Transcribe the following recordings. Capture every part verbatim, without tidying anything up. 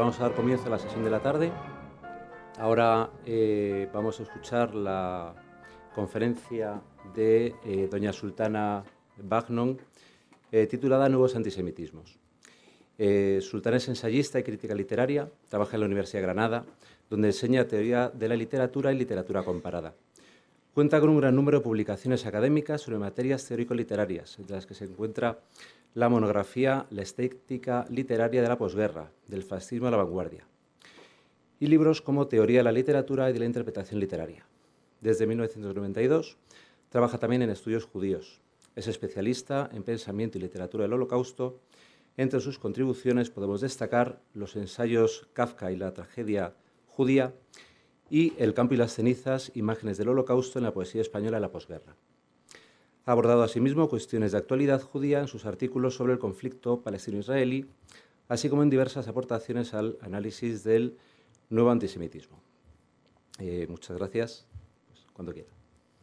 vamos a dar comienzo a la sesión de la tarde. Ahora eh, vamos a escuchar la conferencia de eh, doña Sultana Bagnon, eh, titulada Nuevos antisemitismos. Eh, Sultana es ensayista y crítica literaria, trabaja en la Universidad de Granada, donde enseña teoría de la literatura y literatura comparada. Cuenta con un gran número de publicaciones académicas sobre materias teórico-literarias, entre las que se encuentra la monografía La estética literaria de la posguerra, del fascismo a la vanguardia, y libros como Teoría de la literatura y de la interpretación literaria. Desde mil novecientos noventa y dos trabaja también en estudios judíos. Es especialista en pensamiento y literatura del Holocausto. Entre sus contribuciones podemos destacar los ensayos Kafka y la tragedia judía y El campo y las cenizas, imágenes del Holocausto en la poesía española de la posguerra. Ha abordado asimismo cuestiones de actualidad judía en sus artículos sobre el conflicto palestino-israelí, así como en diversas aportaciones al análisis del nuevo antisemitismo. Eh, muchas gracias. Pues, cuando quiera.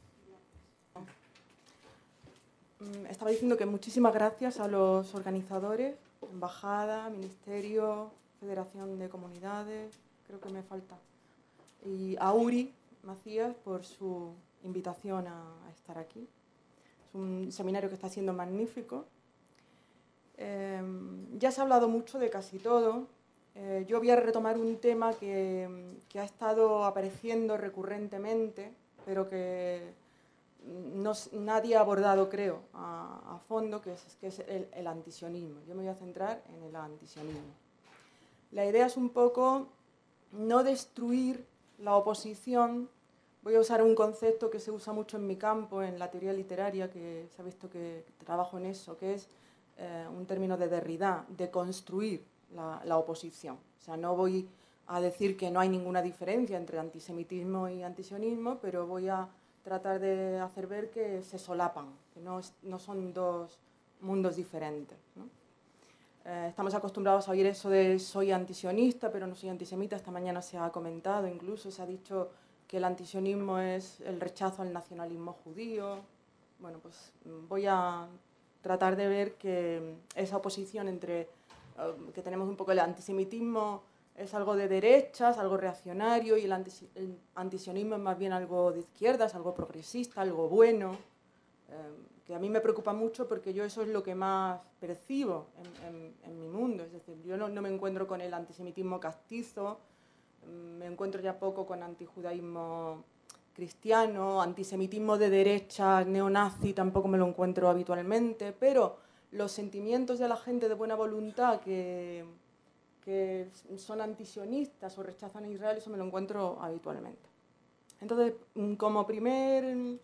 Estaba diciendo que muchísimas gracias a los organizadores, Embajada, Ministerio, Federación de Comunidades, creo que me falta, y a Uri Macías por su invitación a, a estar aquí. Es un seminario que está siendo magnífico. Eh, ya se ha hablado mucho de casi todo. Eh, yo voy a retomar un tema que, que ha estado apareciendo recurrentemente, pero que no, nadie ha abordado, creo, a, a fondo, que es, que es el, el antisionismo. Yo me voy a centrar en el antisionismo. La idea es un poco no destruir la oposición. Voy a usar un concepto que se usa mucho en mi campo, en la teoría literaria, que se ha visto que trabajo en eso, que es eh, un término de Derrida, de construir la, la oposición. O sea, no voy a decir que no hay ninguna diferencia entre antisemitismo y antisionismo, pero voy a tratar de hacer ver que se solapan, que no, no son dos mundos diferentes, ¿no? Eh, estamos acostumbrados a oír eso de soy antisionista, pero no soy antisemita. Esta mañana se ha comentado, incluso se ha dicho que el antisionismo es el rechazo al nacionalismo judío. Bueno, pues voy a tratar de ver que esa oposición entre, uh, que tenemos un poco el antisemitismo es algo de derechas, algo reaccionario, y el, anti, el antisionismo es más bien algo de izquierdas, algo progresista, algo bueno, eh, que a mí me preocupa mucho porque yo eso es lo que más percibo en, en, en mi mundo. Es decir, yo no, no me encuentro con el antisemitismo castizo, me encuentro ya poco con antijudaísmo cristiano, antisemitismo de derecha, neonazi, tampoco me lo encuentro habitualmente, pero los sentimientos de la gente de buena voluntad que, que son antisionistas o rechazan a Israel, eso me lo encuentro habitualmente. Entonces, como primer eh,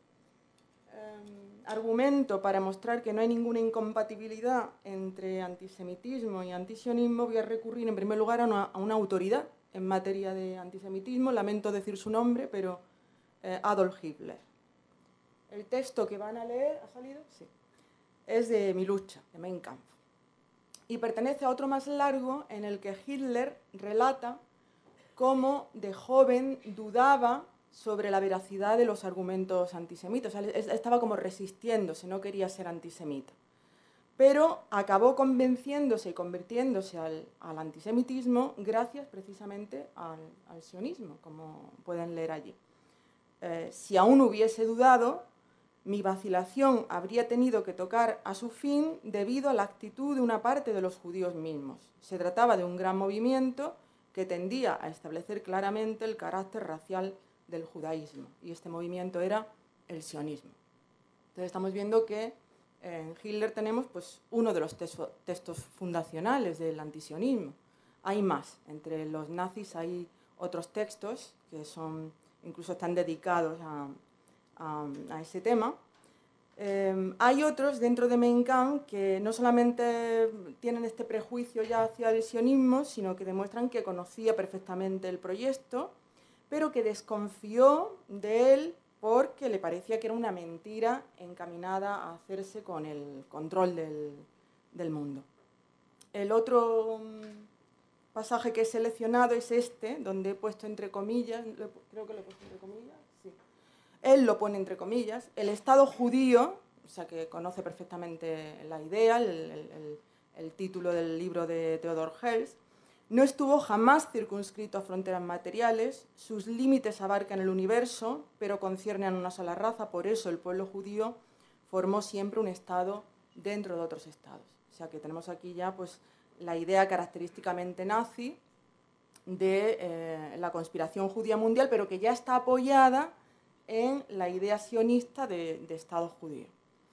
argumento para mostrar que no hay ninguna incompatibilidad entre antisemitismo y antisionismo, voy a recurrir en primer lugar a una, a una autoridad en materia de antisemitismo. Lamento decir su nombre, pero eh, Adolf Hitler. El texto que van a leer, ¿ha salido? Sí. Es de Mi lucha, de Mein Kampf. Y pertenece a otro más largo en el que Hitler relata cómo de joven dudaba sobre la veracidad de los argumentos antisemitas. O sea, estaba como resistiéndose, no quería ser antisemita. Pero acabó convenciéndose y convirtiéndose al, al antisemitismo gracias precisamente al, al sionismo, como pueden leer allí. Eh, si aún hubiese dudado, mi vacilación habría tenido que tocar a su fin debido a la actitud de una parte de los judíos mismos. Se trataba de un gran movimiento que tendía a establecer claramente el carácter racial del judaísmo, y este movimiento era el sionismo. Entonces estamos viendo que en Hitler tenemos pues, uno de los textos, textos fundacionales del antisionismo. Hay más, entre los nazis hay otros textos que son, incluso están dedicados a, a, a ese tema. Eh, hay otros dentro de Mein Kampf que no solamente tienen este prejuicio ya hacia el sionismo, sino que demuestran que conocía perfectamente el proyecto, pero que desconfió de él porque le parecía que era una mentira encaminada a hacerse con el control del, del mundo. El otro pasaje que he seleccionado es este, donde he puesto entre comillas, creo que lo he puesto entre comillas, sí. Él lo pone entre comillas, el Estado judío, o sea que conoce perfectamente la idea, el, el, el título del libro de Theodor Herzl, no estuvo jamás circunscrito a fronteras materiales, sus límites abarcan el universo, pero conciernen a una sola raza, por eso el pueblo judío formó siempre un Estado dentro de otros Estados. O sea que tenemos aquí ya pues, la idea característicamente nazi de eh, la conspiración judía mundial, pero que ya está apoyada en la idea sionista de, de Estado judío.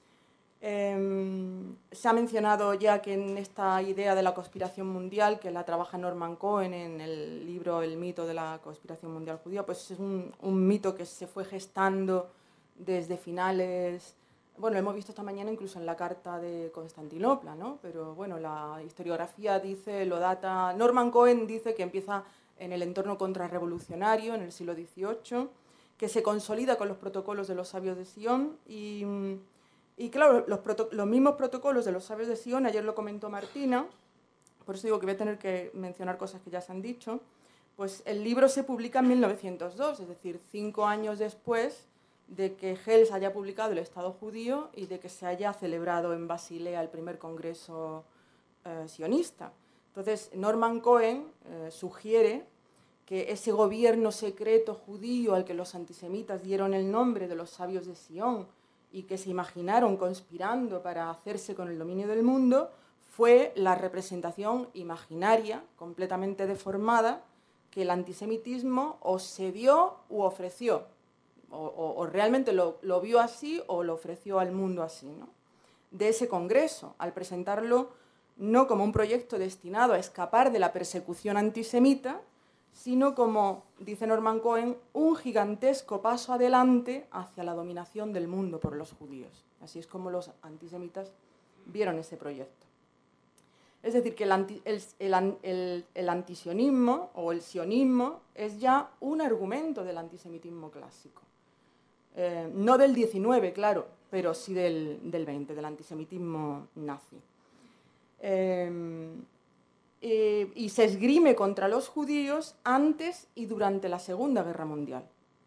Eh, se ha mencionado ya que en esta idea de la conspiración mundial, que la trabaja Norman Cohen en el libro El mito de la conspiración mundial judía, pues es un, un mito que se fue gestando desde finales, bueno, lo hemos visto esta mañana incluso en la carta de Constantinopla, ¿no? Pero bueno, la historiografía dice, lo data, Norman Cohen dice que empieza en el entorno contrarrevolucionario en el siglo dieciocho, que se consolida con los protocolos de los sabios de Sion y... Y claro, los, los mismos protocolos de los sabios de Sion, ayer lo comentó Martina, por eso digo que voy a tener que mencionar cosas que ya se han dicho, pues el libro se publica en mil novecientos dos, es decir, cinco años después de que Hales haya publicado El Estado Judío y de que se haya celebrado en Basilea el primer congreso eh, sionista. Entonces, Norman Cohen eh, sugiere que ese gobierno secreto judío al que los antisemitas dieron el nombre de los sabios de Sion, y que se imaginaron conspirando para hacerse con el dominio del mundo, fue la representación imaginaria, completamente deformada, que el antisemitismo o se dio u ofreció, o, o, o realmente lo, lo vio así o lo ofreció al mundo así, ¿no? De ese congreso, al presentarlo no como un proyecto destinado a escapar de la persecución antisemita, sino como, dice Norman Cohen, un gigantesco paso adelante hacia la dominación del mundo por los judíos. Así es como los antisemitas vieron ese proyecto. Es decir, que el, anti, el, el, el, el antisionismo o el sionismo es ya un argumento del antisemitismo clásico. Eh, no del diecinueve, claro, pero sí del, del veinte, del antisemitismo nazi. Eh, Eh, y se esgrime contra los judíos antes y durante la Segunda Guerra Mundial.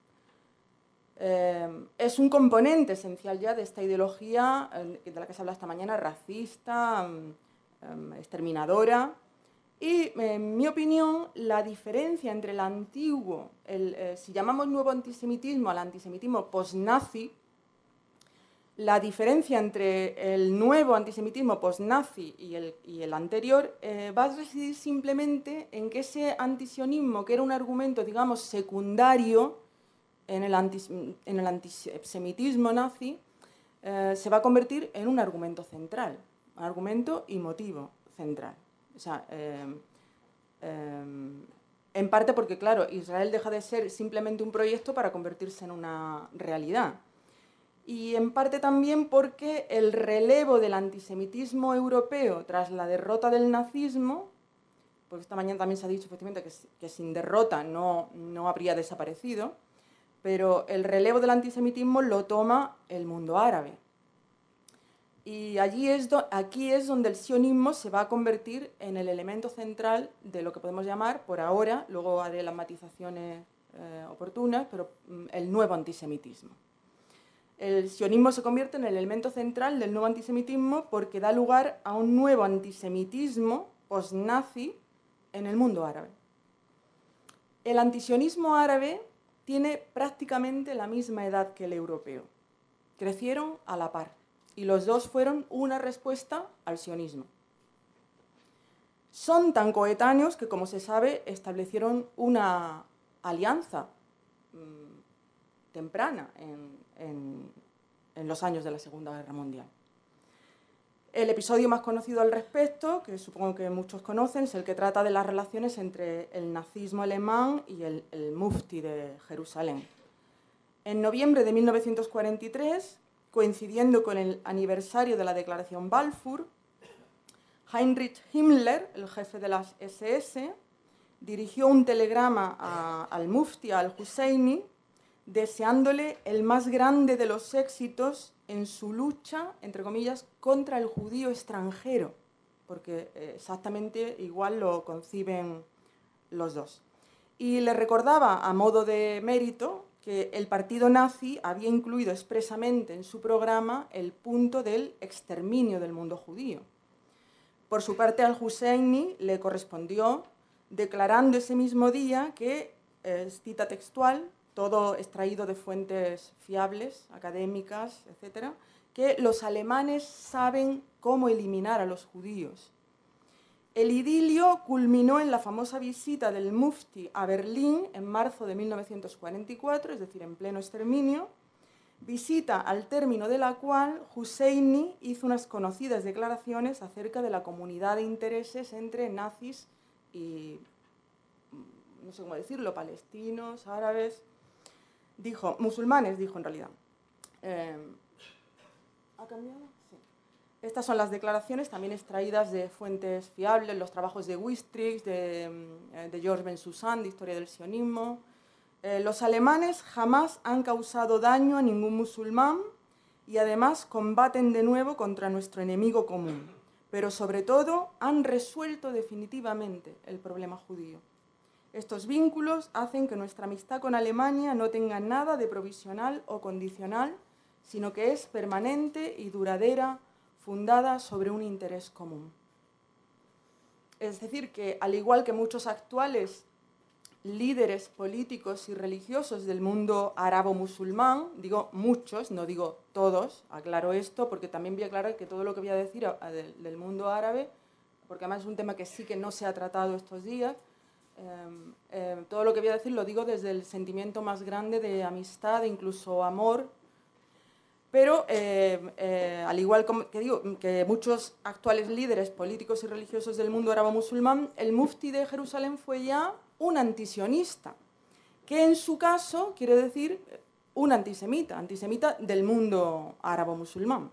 Eh, es un componente esencial ya de esta ideología eh, de la que se habla esta mañana, racista, eh, exterminadora. Y, en mi opinión, la diferencia entre el antiguo, el, eh, si llamamos nuevo antisemitismo al antisemitismo post-nazi, la diferencia entre el nuevo antisemitismo post-nazi y el, y el anterior eh, va a residir simplemente en que ese antisionismo, que era un argumento, digamos, secundario en el, antis, en el antisemitismo nazi, eh, se va a convertir en un argumento central, un argumento y motivo central. O sea, eh, eh, en parte porque, claro, Israel deja de ser simplemente un proyecto para convertirse en una realidad. Y en parte también porque el relevo del antisemitismo europeo tras la derrota del nazismo, porque esta mañana también se ha dicho efectivamente que, que sin derrota no, no habría desaparecido, pero el relevo del antisemitismo lo toma el mundo árabe. Y allí es do, aquí es donde el sionismo se va a convertir en el elemento central de lo que podemos llamar, por ahora, luego haré las matizaciones eh, oportunas, pero mm, el nuevo antisemitismo. El sionismo se convierte en el elemento central del nuevo antisemitismo porque da lugar a un nuevo antisemitismo post-nazi en el mundo árabe. El antisionismo árabe tiene prácticamente la misma edad que el europeo. Crecieron a la par y los dos fueron una respuesta al sionismo. Son tan coetáneos que, como se sabe, establecieron una alianza mmm, temprana en, en, en los años de la Segunda Guerra Mundial. El episodio más conocido al respecto, que supongo que muchos conocen, es el que trata de las relaciones entre el nazismo alemán y el, el mufti de Jerusalén. En noviembre de mil novecientos cuarenta y tres, coincidiendo con el aniversario de la Declaración Balfour, Heinrich Himmler, el jefe de las ese ese, dirigió un telegrama a, al mufti, al-Husseini, deseándole el más grande de los éxitos en su lucha, entre comillas, contra el judío extranjero, porque exactamente igual lo conciben los dos. Y le recordaba, a modo de mérito, que el partido nazi había incluido expresamente en su programa el punto del exterminio del mundo judío. Por su parte, al-Husseini le correspondió declarando ese mismo día que, es cita textual, todo extraído de fuentes fiables, académicas, etcétera, que los alemanes saben cómo eliminar a los judíos. El idilio culminó en la famosa visita del Mufti a Berlín en marzo de mil novecientos cuarenta y cuatro, es decir, en pleno exterminio, visita al término de la cual Husseini hizo unas conocidas declaraciones acerca de la comunidad de intereses entre nazis y, no sé cómo decirlo, palestinos, árabes, dijo, musulmanes, dijo en realidad. Eh, ¿Ha cambiado? Sí. Estas son las declaraciones también extraídas de fuentes fiables, los trabajos de Wistrix, de, de George Bensusan, de Historia del Sionismo. Eh, los alemanes jamás han causado daño a ningún musulmán y además combaten de nuevo contra nuestro enemigo común, pero sobre todo han resuelto definitivamente el problema judío. Estos vínculos hacen que nuestra amistad con Alemania no tenga nada de provisional o condicional, sino que es permanente y duradera, fundada sobre un interés común. Es decir, que al igual que muchos actuales líderes políticos y religiosos del mundo árabo-musulmán, digo muchos, no digo todos, aclaro esto porque también voy a aclarar que todo lo que voy a decir del mundo árabe, porque además es un tema que sí que no se ha tratado estos días, eh, eh, todo lo que voy a decir lo digo desde el sentimiento más grande de amistad e incluso amor. Pero, eh, eh, al igual que, digo, que muchos actuales líderes políticos y religiosos del mundo árabo-musulmán, el mufti de Jerusalén fue ya un antisionista, que en su caso quiere decir un antisemita, antisemita del mundo árabo-musulmán.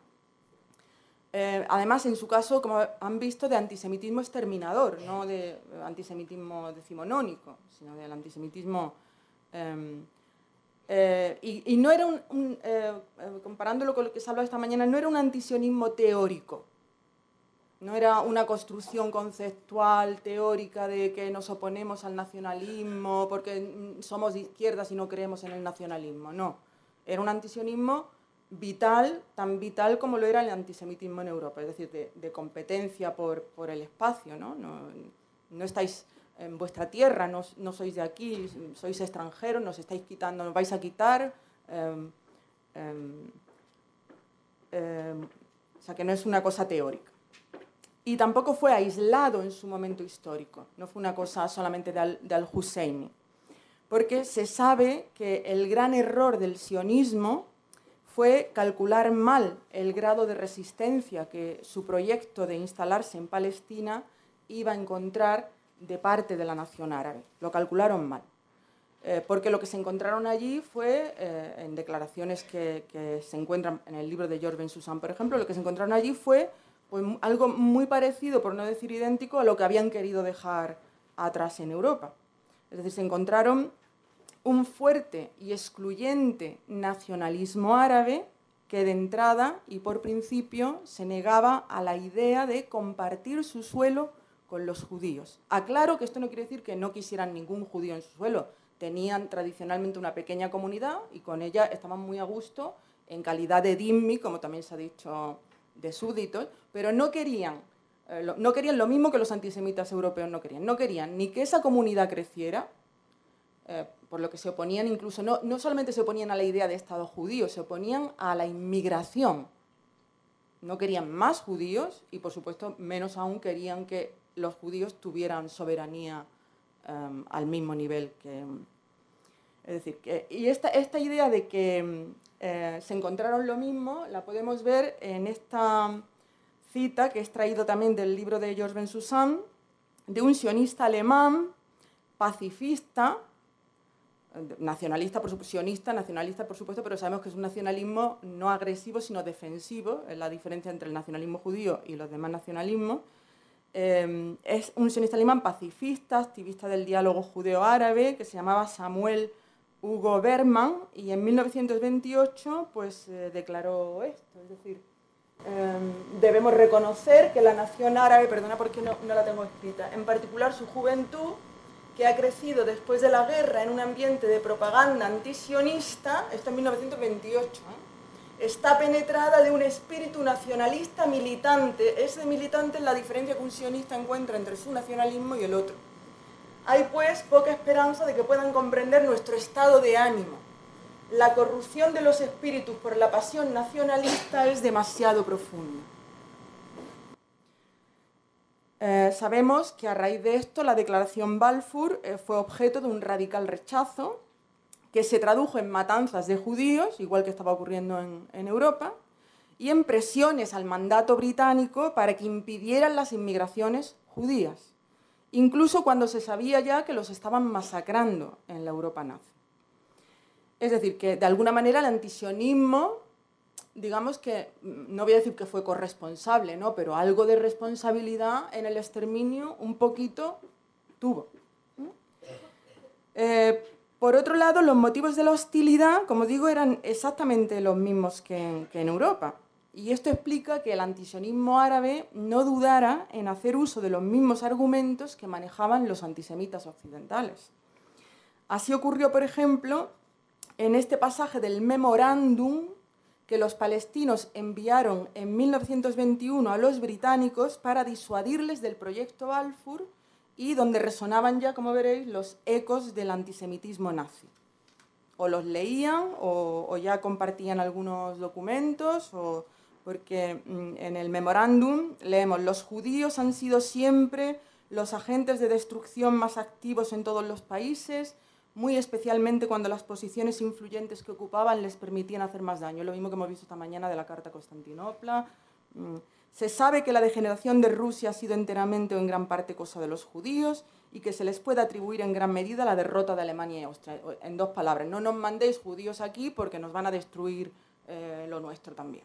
Eh, además, en su caso, como han visto, de antisemitismo exterminador, no de antisemitismo decimonónico, sino del antisemitismo... Eh, Eh, y, y no era un, un eh, comparándolo con lo que se ha hablado esta mañana, no era un antisionismo teórico, no era una construcción conceptual, teórica, de que nos oponemos al nacionalismo porque somos de izquierdas y no creemos en el nacionalismo, no. Era un antisionismo vital, tan vital como lo era el antisemitismo en Europa, es decir, de, de competencia por, por el espacio, ¿no? No, no estáis... en vuestra tierra, no, no sois de aquí, sois extranjeros, nos estáis quitando, nos vais a quitar. Eh, eh, eh, o sea, que no es una cosa teórica. Y tampoco fue aislado en su momento histórico, no fue una cosa solamente de, al, de Al-Husseini, porque se sabe que el gran error del sionismo fue calcular mal el grado de resistencia que su proyecto de instalarse en Palestina iba a encontrar de parte de la nación árabe. Lo calcularon mal, eh, porque lo que se encontraron allí fue, eh, en declaraciones que, que se encuentran en el libro de George Bensusan, por ejemplo, lo que se encontraron allí fue pues, algo muy parecido, por no decir idéntico, a lo que habían querido dejar atrás en Europa. Es decir, se encontraron un fuerte y excluyente nacionalismo árabe que de entrada y por principio se negaba a la idea de compartir su suelo con los judíos. Aclaro que esto no quiere decir que no quisieran ningún judío en su suelo. Tenían tradicionalmente una pequeña comunidad y con ella estaban muy a gusto en calidad de dhimmi, como también se ha dicho, de súbditos, pero no querían, eh, lo, no querían lo mismo que los antisemitas europeos no querían. No querían ni que esa comunidad creciera, eh, por lo que se oponían incluso, no, no solamente se oponían a la idea de Estado judío, se oponían a la inmigración. No querían más judíos y, por supuesto, menos aún querían que los judíos tuvieran soberanía um, al mismo nivel que... Es decir, que, y esta, esta idea de que eh, se encontraron lo mismo la podemos ver en esta cita que he extraído también del libro de George Bensusan, de un sionista alemán, pacifista, nacionalista, por supuesto, sionista, nacionalista, por supuesto, pero sabemos que es un nacionalismo no agresivo, sino defensivo, es la diferencia entre el nacionalismo judío y los demás nacionalismos. Eh, es un sionista alemán pacifista, activista del diálogo judeo-árabe, que se llamaba Samuel Hugo Berman, y en mil novecientos veintiocho pues, eh, declaró esto, es decir, eh, debemos reconocer que la nación árabe, perdona porque no, no la tengo escrita, en particular su juventud, que ha crecido después de la guerra en un ambiente de propaganda antisionista, esto en mil novecientos veintiocho, ¿eh? Está penetrada de un espíritu nacionalista militante. Ese militante es la diferencia que un sionista encuentra entre su nacionalismo y el otro. Hay, pues, poca esperanza de que puedan comprender nuestro estado de ánimo. La corrupción de los espíritus por la pasión nacionalista es demasiado profunda. Eh, sabemos que a raíz de esto la declaración Balfour eh, fue objeto de un radical rechazo que se tradujo en matanzas de judíos, igual que estaba ocurriendo en, en Europa, y en presiones al mandato británico para que impidieran las inmigraciones judías, incluso cuando se sabía ya que los estaban masacrando en la Europa nazi. Es decir, que de alguna manera el antisionismo, digamos que, no voy a decir que fue corresponsable, ¿no?, pero algo de responsabilidad en el exterminio un poquito tuvo. Eh, por otro lado, los motivos de la hostilidad, como digo, eran exactamente los mismos que en, que en Europa. Y esto explica que el antisionismo árabe no dudara en hacer uso de los mismos argumentos que manejaban los antisemitas occidentales. Así ocurrió, por ejemplo, en este pasaje del memorándum que los palestinos enviaron en mil novecientos veintiuno a los británicos para disuadirles del proyecto Balfour y donde resonaban ya, como veréis, los ecos del antisemitismo nazi. O los leían o, o ya compartían algunos documentos, o, porque en el memorándum leemos: los judíos han sido siempre los agentes de destrucción más activos en todos los países, muy especialmente cuando las posiciones influyentes que ocupaban les permitían hacer más daño. Lo mismo que hemos visto esta mañana de la Carta a Constantinopla. Se sabe que la degeneración de Rusia ha sido enteramente o en gran parte cosa de los judíos y que se les puede atribuir en gran medida la derrota de Alemania y Austria. En dos palabras, no nos mandéis judíos aquí porque nos van a destruir eh, lo nuestro también.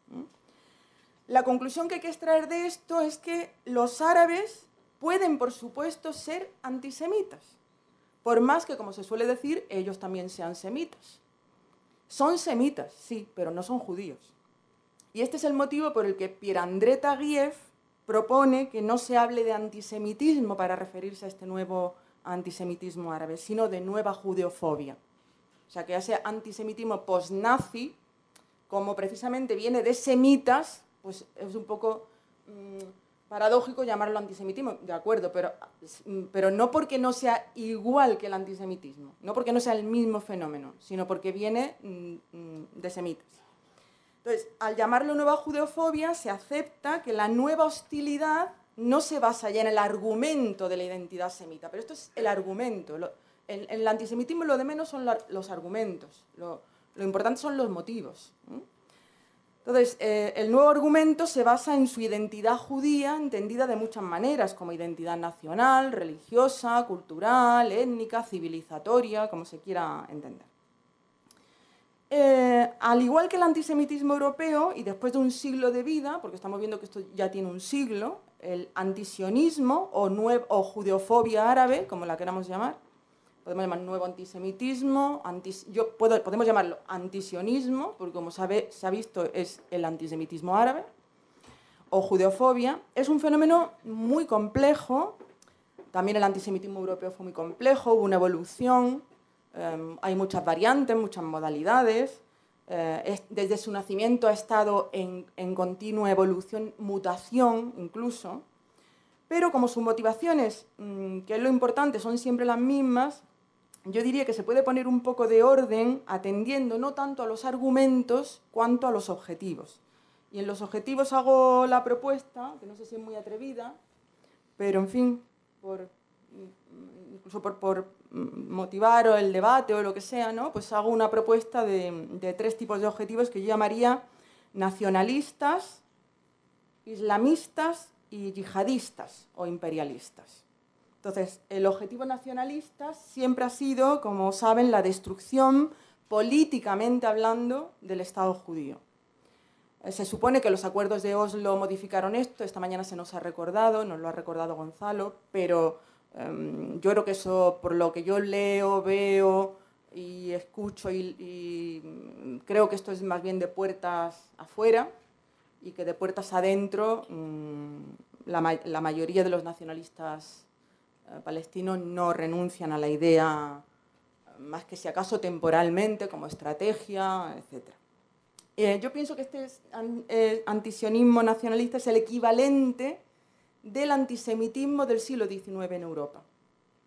La conclusión que hay que extraer de esto es que los árabes pueden, por supuesto, ser antisemitas, por más que, como se suele decir, ellos también sean semitas. Son semitas, sí, pero no son judíos. Y este es el motivo por el que Pierre-André Taguieff propone que no se hable de antisemitismo para referirse a este nuevo antisemitismo árabe, sino de nueva judeofobia. O sea, que ese antisemitismo post-nazi, como precisamente viene de semitas, pues es un poco mmm, paradójico llamarlo antisemitismo, de acuerdo, pero, pero no porque no sea igual que el antisemitismo, no porque no sea el mismo fenómeno, sino porque viene mmm, de semitas. Entonces, al llamarlo nueva judeofobia, se acepta que la nueva hostilidad no se basa ya en el argumento de la identidad semita, pero esto es el argumento. Lo, en, en el antisemitismo lo de menos son la, los argumentos, lo, lo importante son los motivos. ¿eh? Entonces, eh, el nuevo argumento se basa en su identidad judía, entendida de muchas maneras, como identidad nacional, religiosa, cultural, étnica, civilizatoria, como se quiera entender. Eh, al igual que el antisemitismo europeo, y después de un siglo de vida, porque estamos viendo que esto ya tiene un siglo, el antisionismo o, o judeofobia árabe, como la queramos llamar, podemos llamar nuevo antisemitismo, antis, yo puedo, podemos llamarlo antisionismo, porque como sabe, se ha visto es el antisemitismo árabe, o judeofobia, es un fenómeno muy complejo. También el antisemitismo europeo fue muy complejo, hubo una evolución. Um, hay muchas variantes, muchas modalidades. Eh, es, desde su nacimiento ha estado en, en continua evolución, mutación incluso. Pero como sus motivaciones, mmm, que es lo importante, son siempre las mismas, yo diría que se puede poner un poco de orden atendiendo no tanto a los argumentos cuanto a los objetivos. Y en los objetivos hago la propuesta, que no sé si es muy atrevida, pero en fin, por... incluso por, por motivar o el debate o lo que sea, ¿no? Pues hago una propuesta de, de tres tipos de objetivos que yo llamaría nacionalistas, islamistas y yihadistas o imperialistas. Entonces, el objetivo nacionalista siempre ha sido, como saben, la destrucción, políticamente hablando, del Estado judío. Se supone que los acuerdos de Oslo modificaron esto, esta mañana se nos ha recordado, nos lo ha recordado Gonzalo, pero yo creo que eso, por lo que yo leo, veo y escucho, y, y creo que esto es más bien de puertas afuera y que de puertas adentro la, la mayoría de los nacionalistas eh, palestinos no renuncian a la idea, más que si acaso temporalmente, como estrategia, etcétera. Eh, yo pienso que este es, eh, antisionismo nacionalista es el equivalente del antisemitismo del siglo diecinueve en Europa.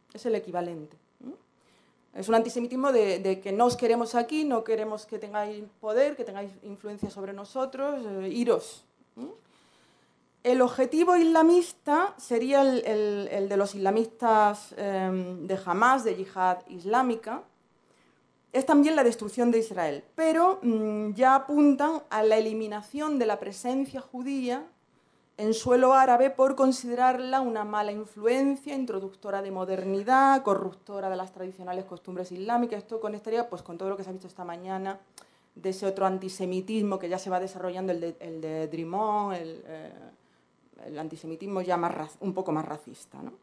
es el equivalente. Es un antisemitismo de, de que no os queremos aquí, no queremos que tengáis poder, que tengáis influencia sobre nosotros, eh, iros. El objetivo islamista sería el, el, el de los islamistas eh, de Hamás, de Yihad Islámica. Es también la destrucción de Israel, pero mmm, ya apuntan a la eliminación de la presencia judía en suelo árabe por considerarla una mala influencia, introductora de modernidad, corruptora de las tradicionales costumbres islámicas. Esto conectaría pues, con todo lo que se ha visto esta mañana de ese otro antisemitismo que ya se va desarrollando, el de, el de Drimon, el, eh, el antisemitismo ya más, un poco más racista, ¿no?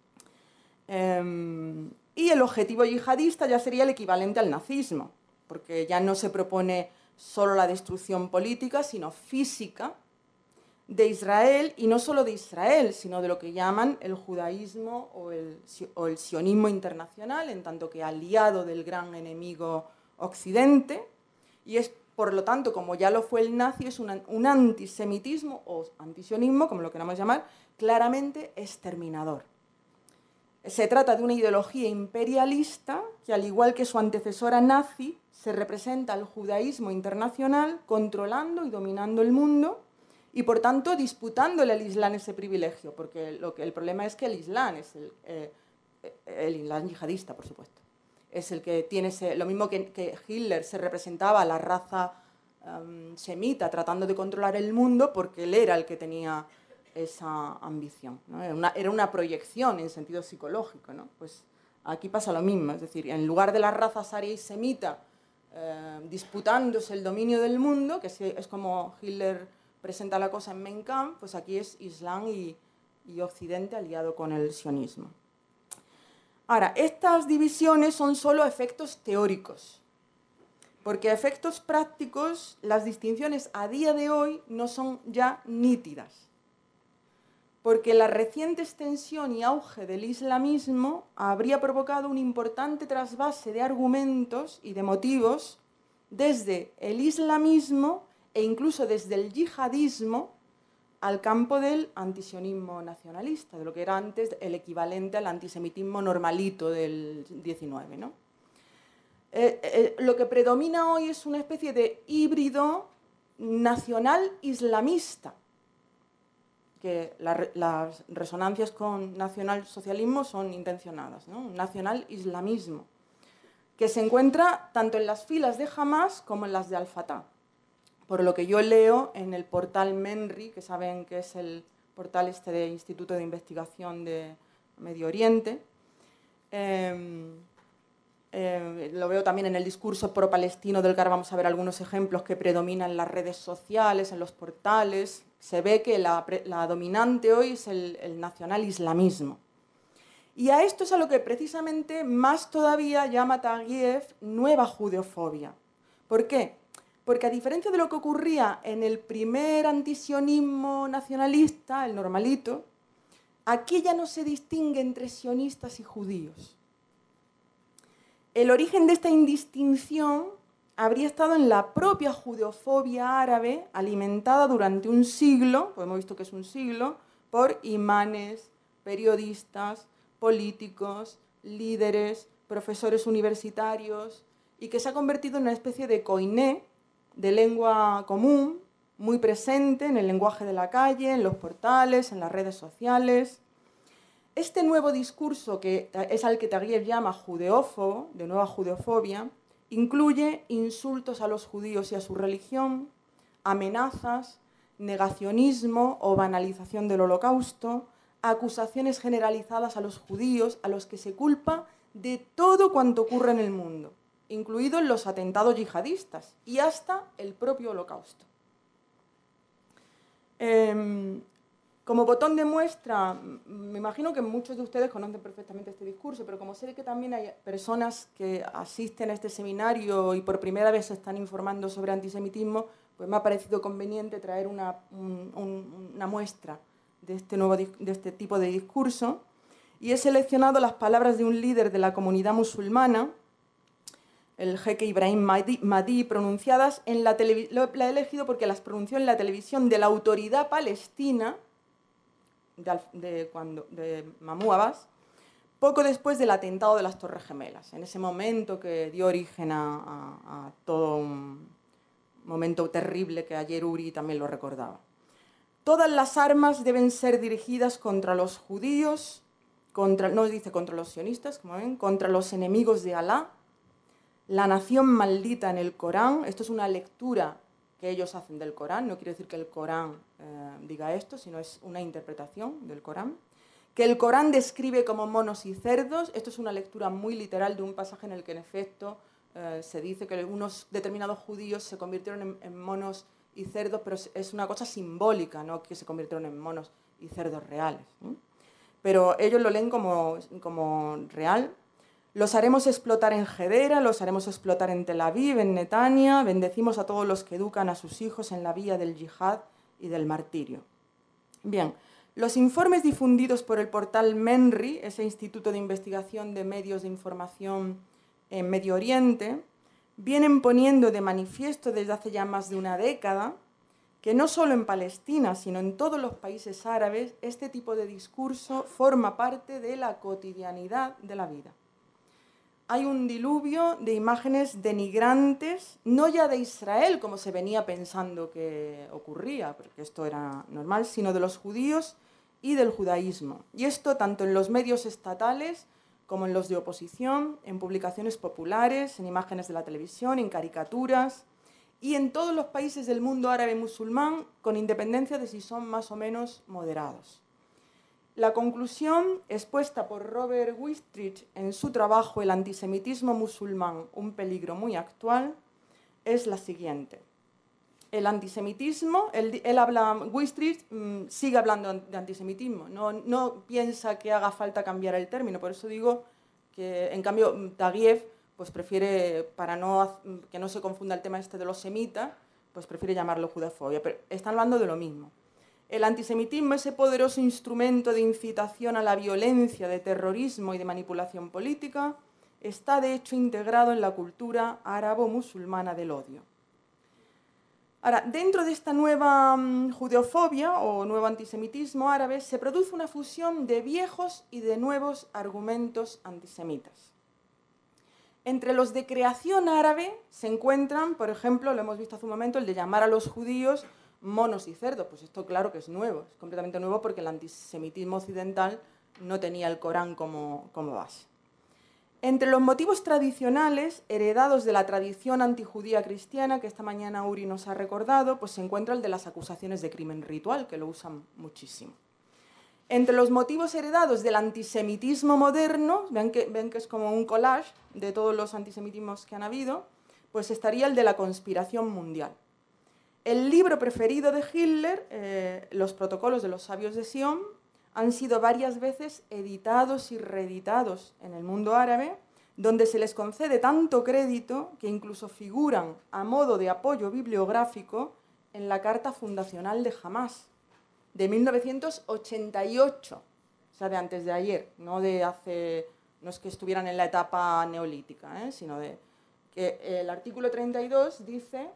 Eh, y el objetivo yihadista ya sería el equivalente al nazismo, porque ya no se propone solo la destrucción política, sino física, de Israel, y no solo de Israel, sino de lo que llaman el judaísmo o el, o el sionismo internacional, en tanto que aliado del gran enemigo occidente, y es, por lo tanto, como ya lo fue el nazi, es un, un antisemitismo o antisionismo, como lo queramos llamar, claramente exterminador. Se trata de una ideología imperialista que, al igual que su antecesora nazi, se representa al judaísmo internacional controlando y dominando el mundo, y, por tanto, disputándole al Islam ese privilegio, porque lo que, el problema es que el Islam es el, eh, el Islam yihadista, por supuesto. Es el que tiene ese, lo mismo que, que Hitler se representaba a la raza um, semita tratando de controlar el mundo, porque él era el que tenía esa ambición, ¿no? Era, una, era una proyección en sentido psicológico, ¿no? Pues aquí pasa lo mismo, es decir, en lugar de las razas aria y semita eh, disputándose el dominio del mundo, que es como Hitler presenta la cosa en Mein Kampf, pues aquí es Islam y, y Occidente aliado con el sionismo. Ahora, estas divisiones son solo efectos teóricos, porque a efectos prácticos las distinciones a día de hoy no son ya nítidas, porque la reciente extensión y auge del islamismo habría provocado un importante trasvase de argumentos y de motivos desde el islamismo e incluso desde el yihadismo al campo del antisionismo nacionalista, de lo que era antes el equivalente al antisemitismo normalito del diecinueve, ¿no? Eh, eh, lo que predomina hoy es una especie de híbrido nacional islamista, que la, las resonancias con nacionalsocialismo son intencionadas, ¿no? Un nacional islamismo, que se encuentra tanto en las filas de Hamás como en las de Al-Fatah. Por lo que yo leo en el portal MENRI, que saben que es el portal este de Instituto de Investigación de Medio Oriente, eh, eh, lo veo también en el discurso pro-palestino del que ahora vamos a ver algunos ejemplos que predominan en las redes sociales, en los portales. Se ve que la, la dominante hoy es el, el nacional islamismo. Y a esto es a lo que precisamente más todavía llama Taguieff nueva judeofobia. ¿Por qué? Porque a diferencia de lo que ocurría en el primer antisionismo nacionalista, el normalito, aquí ya no se distingue entre sionistas y judíos. El origen de esta indistinción habría estado en la propia judeofobia árabe, alimentada durante un siglo, pues hemos visto que es un siglo, por imanes, periodistas, políticos, líderes, profesores universitarios, y que se ha convertido en una especie de koiné, de lengua común, muy presente en el lenguaje de la calle, en los portales, en las redes sociales. Este nuevo discurso, que es al que Taguieff llama judeófobo, de nueva judeofobia, incluye insultos a los judíos y a su religión, amenazas, negacionismo o banalización del Holocausto, acusaciones generalizadas a los judíos, a los que se culpa de todo cuanto ocurre en el mundo, incluidos los atentados yihadistas y hasta el propio Holocausto. Eh, como botón de muestra, me imagino que muchos de ustedes conocen perfectamente este discurso, pero como sé que también hay personas que asisten a este seminario y por primera vez se están informando sobre antisemitismo, pues me ha parecido conveniente traer una, un, un, una muestra de este, nuevo, de este tipo de discurso. Y he seleccionado las palabras de un líder de la comunidad musulmana, el jeque Ibrahim Mahdi, pronunciadas en la televisión. La he elegido porque las pronunció en la televisión de la Autoridad Palestina, de, de, cuando, de Mahmoud Abbas, poco después del atentado de las Torres Gemelas, en ese momento que dio origen a, a, a todo un momento terrible que ayer Uri también lo recordaba. Todas las armas deben ser dirigidas contra los judíos, contra, no dice contra los sionistas, como ven, contra los enemigos de Alá, la nación maldita en el Corán. Esto es una lectura que ellos hacen del Corán, no quiere decir que el Corán eh, diga esto, sino es una interpretación del Corán. Que el Corán describe como monos y cerdos. Esto es una lectura muy literal de un pasaje en el que, en efecto, eh, se dice que unos determinados judíos se convirtieron en, en monos y cerdos, pero es una cosa simbólica, no que se convirtieron en monos y cerdos reales, ¿no? Pero ellos lo leen como, como real. Los haremos explotar en Gedera, los haremos explotar en Tel Aviv, en Netania. Bendecimos a todos los que educan a sus hijos en la vía del yihad y del martirio. Bien. Los informes difundidos por el portal MENRI, ese Instituto de Investigación de Medios de Información en Medio Oriente, vienen poniendo de manifiesto desde hace ya más de una década que no solo en Palestina, sino en todos los países árabes, este tipo de discurso forma parte de la cotidianidad de la vida. Hay un diluvio de imágenes denigrantes, no ya de Israel, como se venía pensando que ocurría, porque esto era normal, sino de los judíos y del judaísmo. Y esto tanto en los medios estatales como en los de oposición, en publicaciones populares, en imágenes de la televisión, en caricaturas y en todos los países del mundo árabe musulmán, con independencia de si son más o menos moderados. La conclusión expuesta por Robert Wistrich en su trabajo El antisemitismo musulmán, un peligro muy actual, es la siguiente. El antisemitismo, él, él habla, Wistrich mmm, sigue hablando de antisemitismo, no, no piensa que haga falta cambiar el término, por eso digo que, en cambio, Taguieff pues prefiere, para no, que no se confunda el tema este de los semitas, pues prefiere llamarlo judefobia, pero están hablando de lo mismo. El antisemitismo, ese poderoso instrumento de incitación a la violencia, de terrorismo y de manipulación política, está de hecho integrado en la cultura árabo-musulmana del odio. Ahora, dentro de esta nueva um, judeofobia o nuevo antisemitismo árabe se produce una fusión de viejos y de nuevos argumentos antisemitas. Entre los de creación árabe se encuentran, por ejemplo, lo hemos visto hace un momento, el de llamar a los judíos monos y cerdos. Pues esto claro que es nuevo, es completamente nuevo porque el antisemitismo occidental no tenía el Corán como, como base. Entre los motivos tradicionales, heredados de la tradición antijudía cristiana, que esta mañana Uri nos ha recordado, pues se encuentra el de las acusaciones de crimen ritual, que lo usan muchísimo. Entre los motivos heredados del antisemitismo moderno, ven que, ven que es como un collage de todos los antisemitismos que han habido, pues estaría el de la conspiración mundial. El libro preferido de Hitler, eh, Los protocolos de los sabios de Sion, han sido varias veces editados y reeditados en el mundo árabe, donde se les concede tanto crédito que incluso figuran a modo de apoyo bibliográfico en la Carta Fundacional de Hamás, de mil novecientos ochenta y ocho, o sea, de antes de ayer, no de hace, no es que estuvieran en la etapa neolítica, ¿eh? Sino de que el artículo treinta y dos dice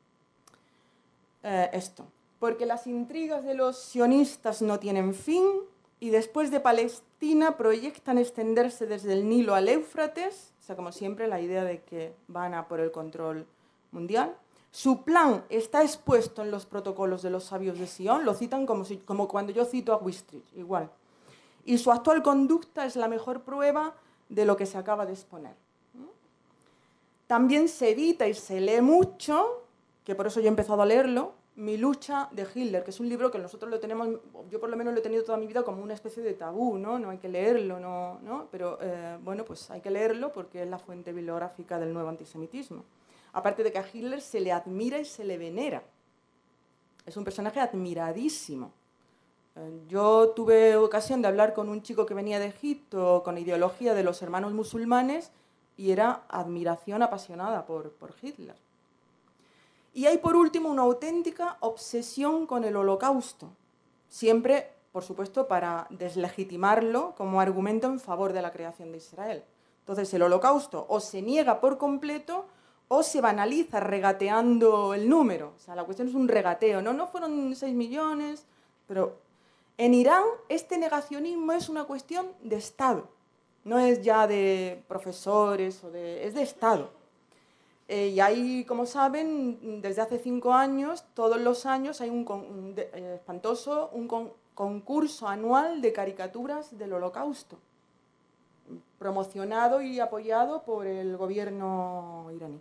eh, esto: porque las intrigas de los sionistas no tienen fin y después de Palestina proyectan extenderse desde el Nilo al Éufrates, o sea, como siempre, la idea de que van a por el control mundial. Su plan está expuesto en los protocolos de los sabios de Sion, lo citan como, si, como cuando yo cito a Wistrich, igual. Y su actual conducta es la mejor prueba de lo que se acaba de exponer. También se edita y se lee mucho, que por eso yo he empezado a leerlo, Mi lucha de Hitler, que es un libro que nosotros lo tenemos, yo por lo menos lo he tenido toda mi vida como una especie de tabú, ¿no? No hay que leerlo, no, ¿no? Pero eh, bueno, pues hay que leerlo porque es la fuente bibliográfica del nuevo antisemitismo. Aparte de que a Hitler se le admira y se le venera. Es un personaje admiradísimo. Yo tuve ocasión de hablar con un chico que venía de Egipto con ideología de los hermanos musulmanes y era admiración apasionada por, por Hitler. Y hay, por último, una auténtica obsesión con el Holocausto, siempre, por supuesto, para deslegitimarlo como argumento en favor de la creación de Israel. Entonces, el Holocausto o se niega por completo o se banaliza regateando el número. O sea, la cuestión es un regateo, ¿no? No fueron seis millones, pero en Irán este negacionismo es una cuestión de Estado. no es ya de profesores, o de, es de Estado. Eh, y ahí, como saben, desde hace cinco años, todos los años hay un, un de, eh, espantoso un con, concurso anual de caricaturas del Holocausto, promocionado y apoyado por el gobierno iraní.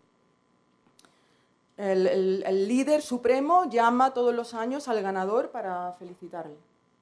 El, el, el líder supremo llama todos los años al ganador para felicitarle.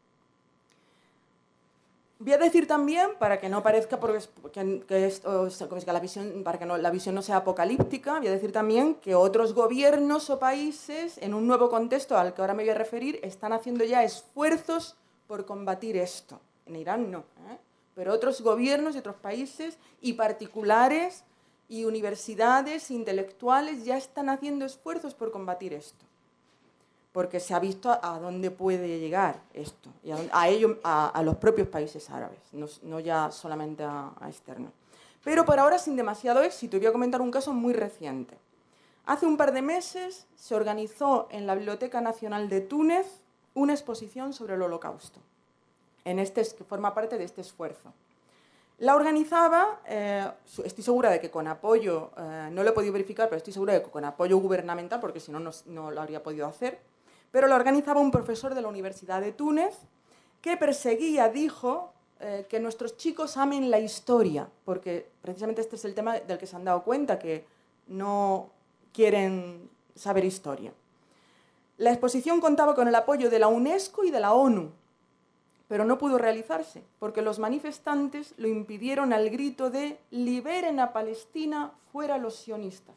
Voy a decir también, para que no parezca porque, que, que esto, que la visión, para que no, la visión no sea apocalíptica, voy a decir también que otros gobiernos o países, en un nuevo contexto al que ahora me voy a referir, están haciendo ya esfuerzos por combatir esto. En Irán no, ¿eh? Pero otros gobiernos y otros países y particulares y universidades intelectuales ya están haciendo esfuerzos por combatir esto. Porque se ha visto a dónde puede llegar esto, y a, a, ello, a, a los propios países árabes, no, no ya solamente a, a externos. Pero por ahora sin demasiado éxito, y voy a comentar un caso muy reciente. Hace un par de meses se organizó en la Biblioteca Nacional de Túnez una exposición sobre el Holocausto, en este, que forma parte de este esfuerzo. La organizaba, eh, estoy segura de que con apoyo, eh, no lo he podido verificar, pero estoy segura de que con apoyo gubernamental, porque si no, no, no lo habría podido hacer, pero lo organizaba un profesor de la Universidad de Túnez que perseguía, dijo, eh, que nuestros chicos amen la historia, porque precisamente este es el tema del que se han dado cuenta, que no quieren saber historia. La exposición contaba con el apoyo de la UNESCO y de la ONU, pero no pudo realizarse, porque los manifestantes lo impidieron al grito de «liberen a Palestina, fuera los sionistas».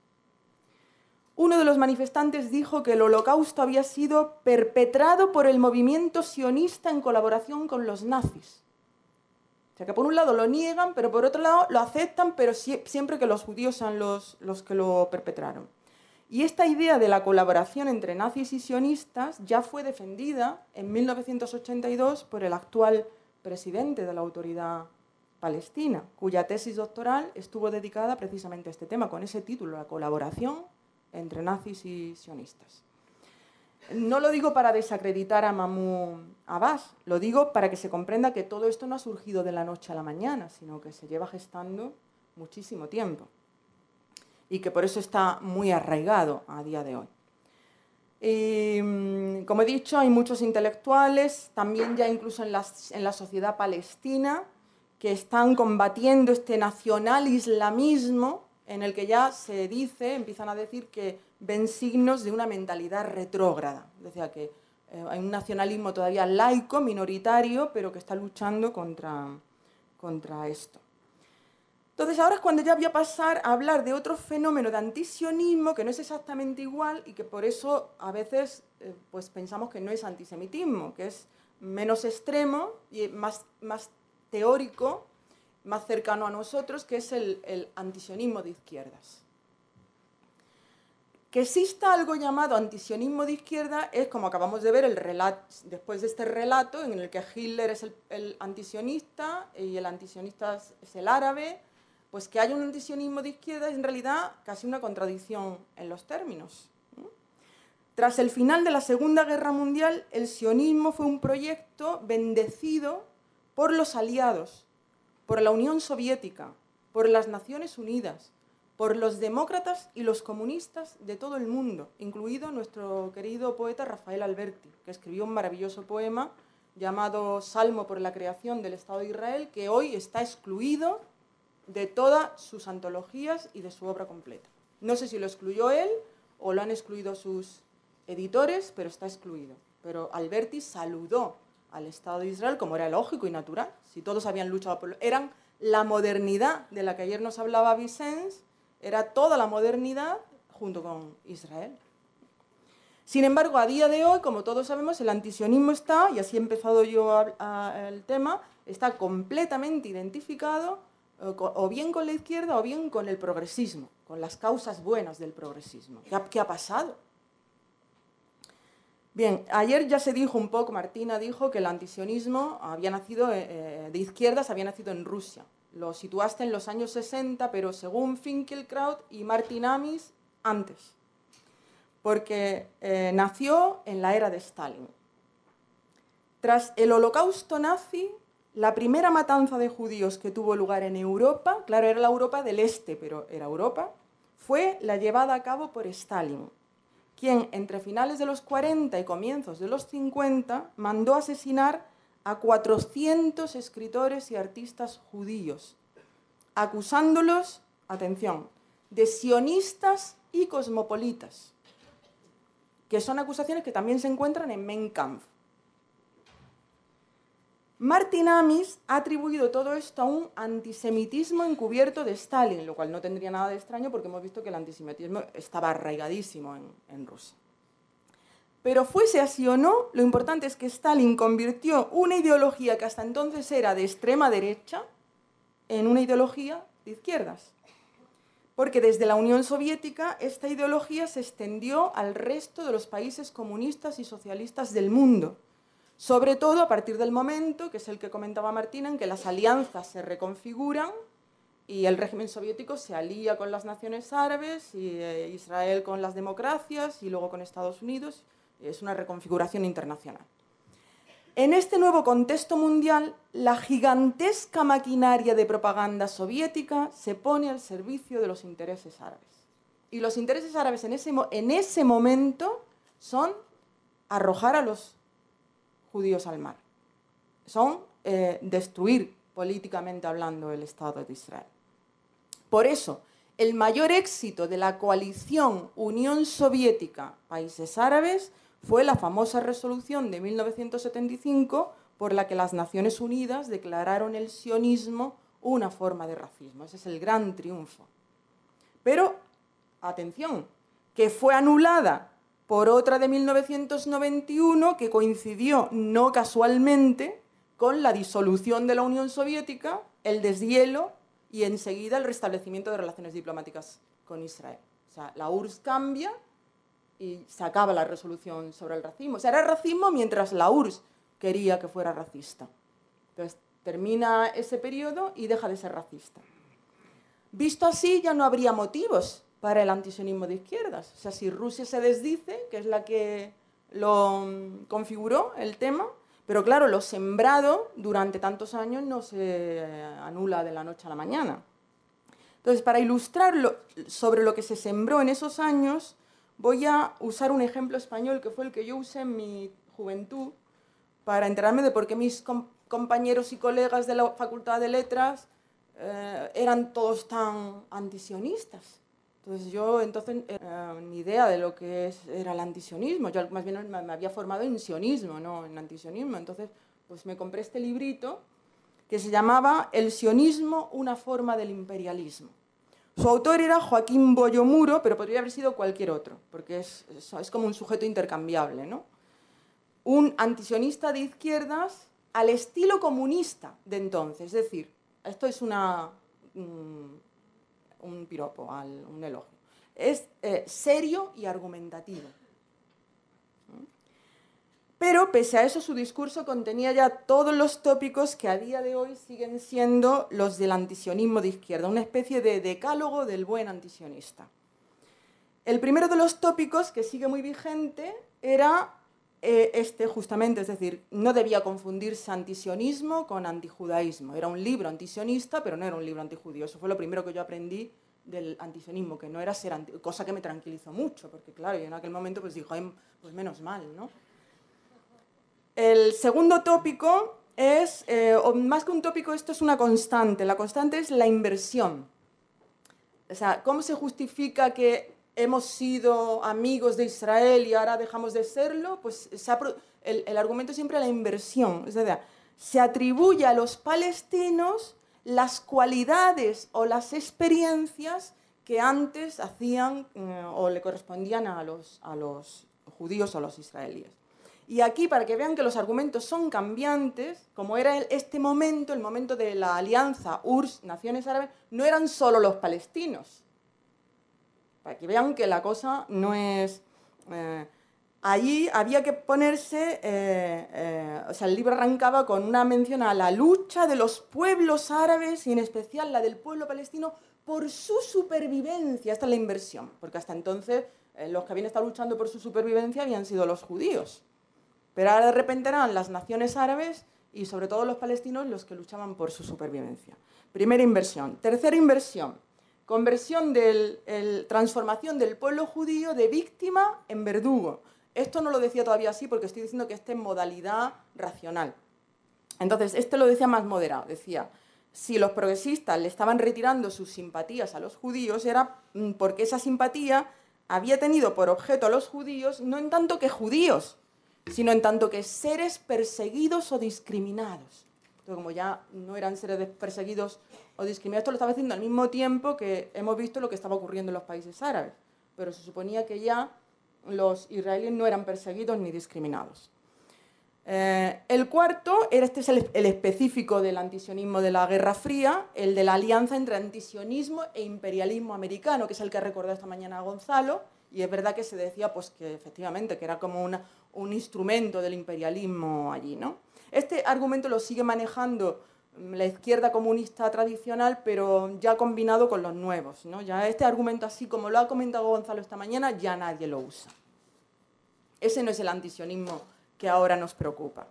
Uno de los manifestantes dijo que el Holocausto había sido perpetrado por el movimiento sionista en colaboración con los nazis. O sea que por un lado lo niegan, pero por otro lado lo aceptan, pero siempre que los judíos sean los, los que lo perpetraron. Y esta idea de la colaboración entre nazis y sionistas ya fue defendida en mil novecientos ochenta y dos por el actual presidente de la Autoridad Palestina, cuya tesis doctoral estuvo dedicada precisamente a este tema, con ese título, la colaboración entre nazis y sionistas. No lo digo para desacreditar a Mahmoud Abbas, lo digo para que se comprenda que todo esto no ha surgido de la noche a la mañana, sino que se lleva gestando muchísimo tiempo y que por eso está muy arraigado a día de hoy. Y, como he dicho, hay muchos intelectuales, también ya incluso en la, en la sociedad palestina, que están combatiendo este nacional islamismo en el que ya se dice, empiezan a decir que ven signos de una mentalidad retrógrada. Decía que eh, hay un nacionalismo todavía laico, minoritario, pero que está luchando contra, contra esto. Entonces ahora es cuando ya voy a pasar a hablar de otro fenómeno de antisionismo que no es exactamente igual y que por eso a veces eh, pues pensamos que no es antisemitismo, que es menos extremo y más, más teórico, más cercano a nosotros, que es el, el antisionismo de izquierdas. Que exista algo llamado antisionismo de izquierda es, como acabamos de ver, el relato, después de este relato en el que Hitler es el, el antisionista y el antisionista es el árabe, pues que haya un antisionismo de izquierda es en realidad casi una contradicción en los términos. Tras el final de la Segunda Guerra Mundial, el sionismo fue un proyecto bendecido por los aliados, por la Unión Soviética, por las Naciones Unidas, por los demócratas y los comunistas de todo el mundo, incluido nuestro querido poeta Rafael Alberti, que escribió un maravilloso poema llamado Salmo por la creación del Estado de Israel, que hoy está excluido de todas sus antologías y de su obra completa. No sé si lo excluyó él o lo han excluido sus editores, pero está excluido. Pero Alberti saludó al Estado de Israel, como era lógico y natural, si todos habían luchado por... Eran la modernidad de la que ayer nos hablaba Vicens, era toda la modernidad junto con Israel. Sin embargo, a día de hoy, como todos sabemos, el antisionismo está, y así he empezado yo a, a, el tema, está completamente identificado o, o bien con la izquierda o bien con el progresismo, con las causas buenas del progresismo. ¿Qué ha, qué ha pasado? Bien, ayer ya se dijo un poco, Martina dijo que el antisionismo había nacido eh, de izquierdas, había nacido en Rusia. Lo situaste en los años sesenta, pero según Finkielkraut y Martin Amis, antes. Porque eh, nació en la era de Stalin. Tras el holocausto nazi, la primera matanza de judíos que tuvo lugar en Europa, claro, era la Europa del Este, pero era Europa, fue la llevada a cabo por Stalin, quien entre finales de los cuarenta y comienzos de los cincuenta mandó asesinar a cuatrocientos escritores y artistas judíos, acusándolos, atención, de sionistas y cosmopolitas, que son acusaciones que también se encuentran en Mein Kampf. Martin Amis ha atribuido todo esto a un antisemitismo encubierto de Stalin, lo cual no tendría nada de extraño porque hemos visto que el antisemitismo estaba arraigadísimo en, en Rusia. Pero fuese así o no, lo importante es que Stalin convirtió una ideología que hasta entonces era de extrema derecha en una ideología de izquierdas. Porque desde la Unión Soviética esta ideología se extendió al resto de los países comunistas y socialistas del mundo. Sobre todo a partir del momento, que es el que comentaba Martina, en que las alianzas se reconfiguran y el régimen soviético se alía con las naciones árabes, y eh, Israel con las democracias y luego con Estados Unidos. Es una reconfiguración internacional. En este nuevo contexto mundial, la gigantesca maquinaria de propaganda soviética se pone al servicio de los intereses árabes. Y los intereses árabes en ese, en ese momento son arrojar a los judíos al mar. Son eh, destruir políticamente hablando el Estado de Israel. Por eso, el mayor éxito de la coalición Unión Soviética-Países Árabes fue la famosa resolución de mil novecientos setenta y cinco por la que las Naciones Unidas declararon el sionismo una forma de racismo. Ese es el gran triunfo. Pero, atención, que fue anulada por otra de mil novecientos noventa y uno que coincidió no casualmente con la disolución de la Unión Soviética, el deshielo y enseguida el restablecimiento de relaciones diplomáticas con Israel. O sea, la U R S S cambia y se acaba la resolución sobre el racismo. O sea, era racismo mientras la U R S S quería que fuera racista. Entonces, termina ese periodo y deja de ser racista. Visto así, ya no habría motivos para el antisionismo de izquierdas. O sea, si Rusia se desdice, que es la que lo configuró el tema, pero claro, lo sembrado durante tantos años no se anula de la noche a la mañana. Entonces, para ilustrar lo, sobre lo que se sembró en esos años, voy a usar un ejemplo español que fue el que yo usé en mi juventud para enterarme de por qué mis com compañeros y colegas de la Facultad de Letras eh, eran todos tan antisionistas. Entonces yo entonces eh, ni idea de lo que es, era el antisionismo. Yo más bien me, me había formado en sionismo, no en antisionismo. Entonces pues me compré este librito que se llamaba El sionismo, una forma del imperialismo. Su autor era Joaquín Bollo Muro, pero podría haber sido cualquier otro, porque es, es, es como un sujeto intercambiable, ¿no? Un antisionista de izquierdas al estilo comunista de entonces. Es decir, esto es una... Um, un piropo, un elogio. Es eh, serio y argumentativo. Pero, pese a eso, su discurso contenía ya todos los tópicos que a día de hoy siguen siendo los del antisionismo de izquierda, una especie de decálogo del buen antisionista. El primero de los tópicos, que sigue muy vigente, era eh, este justamente, es decir, no debía confundirse antisionismo con antijudaísmo. Era un libro antisionista, pero no era un libro antijudío. Eso fue lo primero que yo aprendí del antisionismo, que no era ser anti... cosa que me tranquilizó mucho, porque claro, yo en aquel momento pues dijo, pues menos mal, ¿no? El segundo tópico es, eh, o más que un tópico, esto es una constante. La constante es la inversión. O sea, ¿cómo se justifica que hemos sido amigos de Israel y ahora dejamos de serlo? Pues se ha, el, el argumento es siempre la inversión. Es decir, se atribuye a los palestinos las cualidades o las experiencias que antes hacían eh, o le correspondían a los, a los judíos o a los israelíes. Y aquí, para que vean que los argumentos son cambiantes, como era este momento, el momento de la alianza U R S S, Naciones Árabes, no eran solo los palestinos. Para que vean que la cosa no es... Eh, allí había que ponerse... Eh, eh, o sea, el libro arrancaba con una mención a la lucha de los pueblos árabes y en especial la del pueblo palestino por su supervivencia. Esta es la inversión, porque hasta entonces eh, los que habían estado luchando por su supervivencia habían sido los judíos. Pero ahora de repente eran las naciones árabes y sobre todo los palestinos los que luchaban por su supervivencia. Primera inversión. Tercera inversión, conversión del, el, transformación del pueblo judío de víctima en verdugo. Esto no lo decía todavía así porque estoy diciendo que este es modalidad racional. Entonces, este lo decía más moderado, decía, si los progresistas le estaban retirando sus simpatías a los judíos era porque esa simpatía había tenido por objeto a los judíos no en tanto que judíos, sino en tanto que seres perseguidos o discriminados. Entonces, como ya no eran seres perseguidos o discriminados, esto lo estaba haciendo al mismo tiempo que hemos visto lo que estaba ocurriendo en los países árabes, pero se suponía que ya los israelíes no eran perseguidos ni discriminados. Eh, el cuarto, este es el, el específico del antisionismo de la Guerra Fría, el de la alianza entre antisionismo e imperialismo americano, que es el que ha recordado esta mañana Gonzalo, y es verdad que se decía pues, que efectivamente que era como una, un instrumento del imperialismo allí, ¿no? Este argumento lo sigue manejando la izquierda comunista tradicional, pero ya combinado con los nuevos, ¿no? Ya este argumento, así como lo ha comentado Gonzalo esta mañana, ya nadie lo usa. Ese no es el antisionismo que ahora nos preocupa.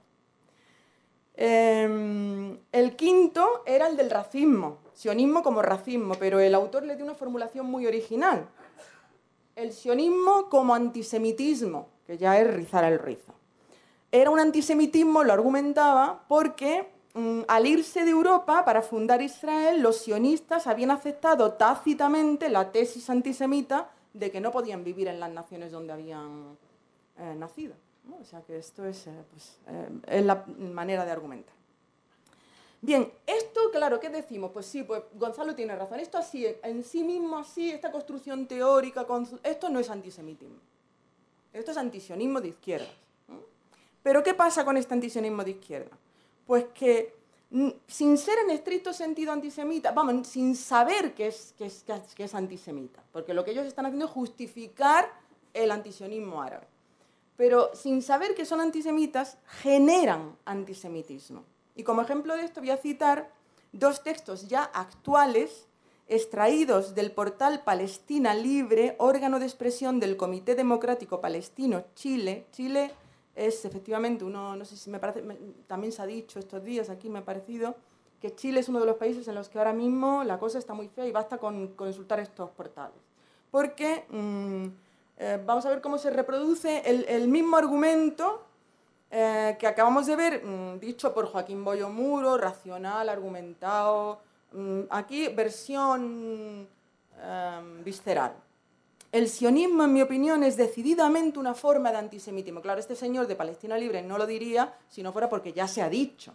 Eh, el quinto era el del racismo, sionismo como racismo, pero el autor le dio una formulación muy original. El sionismo como antisemitismo, que ya es rizar el rizo. Era un antisemitismo, lo argumentaba, porque mmm, al irse de Europa para fundar Israel, los sionistas habían aceptado tácitamente la tesis antisemita de que no podían vivir en las naciones donde habían eh, nacido. ¿No? O sea que esto es, eh, pues, eh, es la manera de argumentar. Bien, esto, claro, ¿qué decimos? Pues sí, pues Gonzalo tiene razón. Esto así, en sí mismo así, esta construcción teórica, esto no es antisemitismo. Esto es antisionismo de izquierdas. ¿No? Pero ¿qué pasa con este antisionismo de izquierda? Pues que, sin ser en estricto sentido antisemita, vamos, sin saber que es, que es, que es antisemita, porque lo que ellos están haciendo es justificar el antisionismo árabe. Pero sin saber que son antisemitas, generan antisemitismo. Y como ejemplo de esto voy a citar dos textos ya actuales extraídos del portal Palestina Libre, órgano de expresión del Comité Democrático Palestino Chile. Chile es efectivamente uno, no sé si me parece, me, también se ha dicho estos días aquí, me ha parecido, que Chile es uno de los países en los que ahora mismo la cosa está muy fea y basta con consultar estos portales. Porque mmm, eh, vamos a ver cómo se reproduce el, el mismo argumento Eh, que acabamos de ver, mmm, dicho por Joaquín Boyo Muro, racional, argumentado, mmm, aquí versión eh, visceral. El sionismo, en mi opinión, es decididamente una forma de antisemitismo. Claro, este señor de Palestina Libre no lo diría si no fuera porque ya se ha dicho.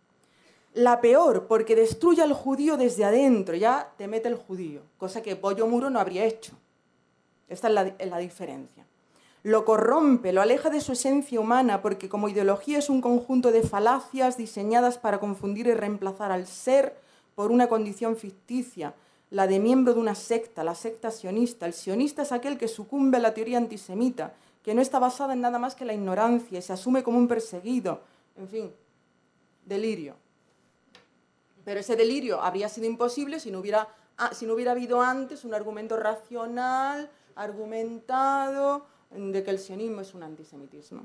La peor, porque destruye al judío desde adentro, ya te mete el judío, cosa que Boyo Muro no habría hecho. Esta es la, es la diferencia. Lo corrompe, lo aleja de su esencia humana, porque como ideología es un conjunto de falacias diseñadas para confundir y reemplazar al ser por una condición ficticia, la de miembro de una secta, la secta sionista. El sionista es aquel que sucumbe a la teoría antisemita, que no está basada en nada más que la ignorancia y se asume como un perseguido. En fin, delirio. Pero ese delirio habría sido imposible si no hubiera, ah, si no hubiera habido antes un argumento racional, argumentado, de que el sionismo es un antisemitismo.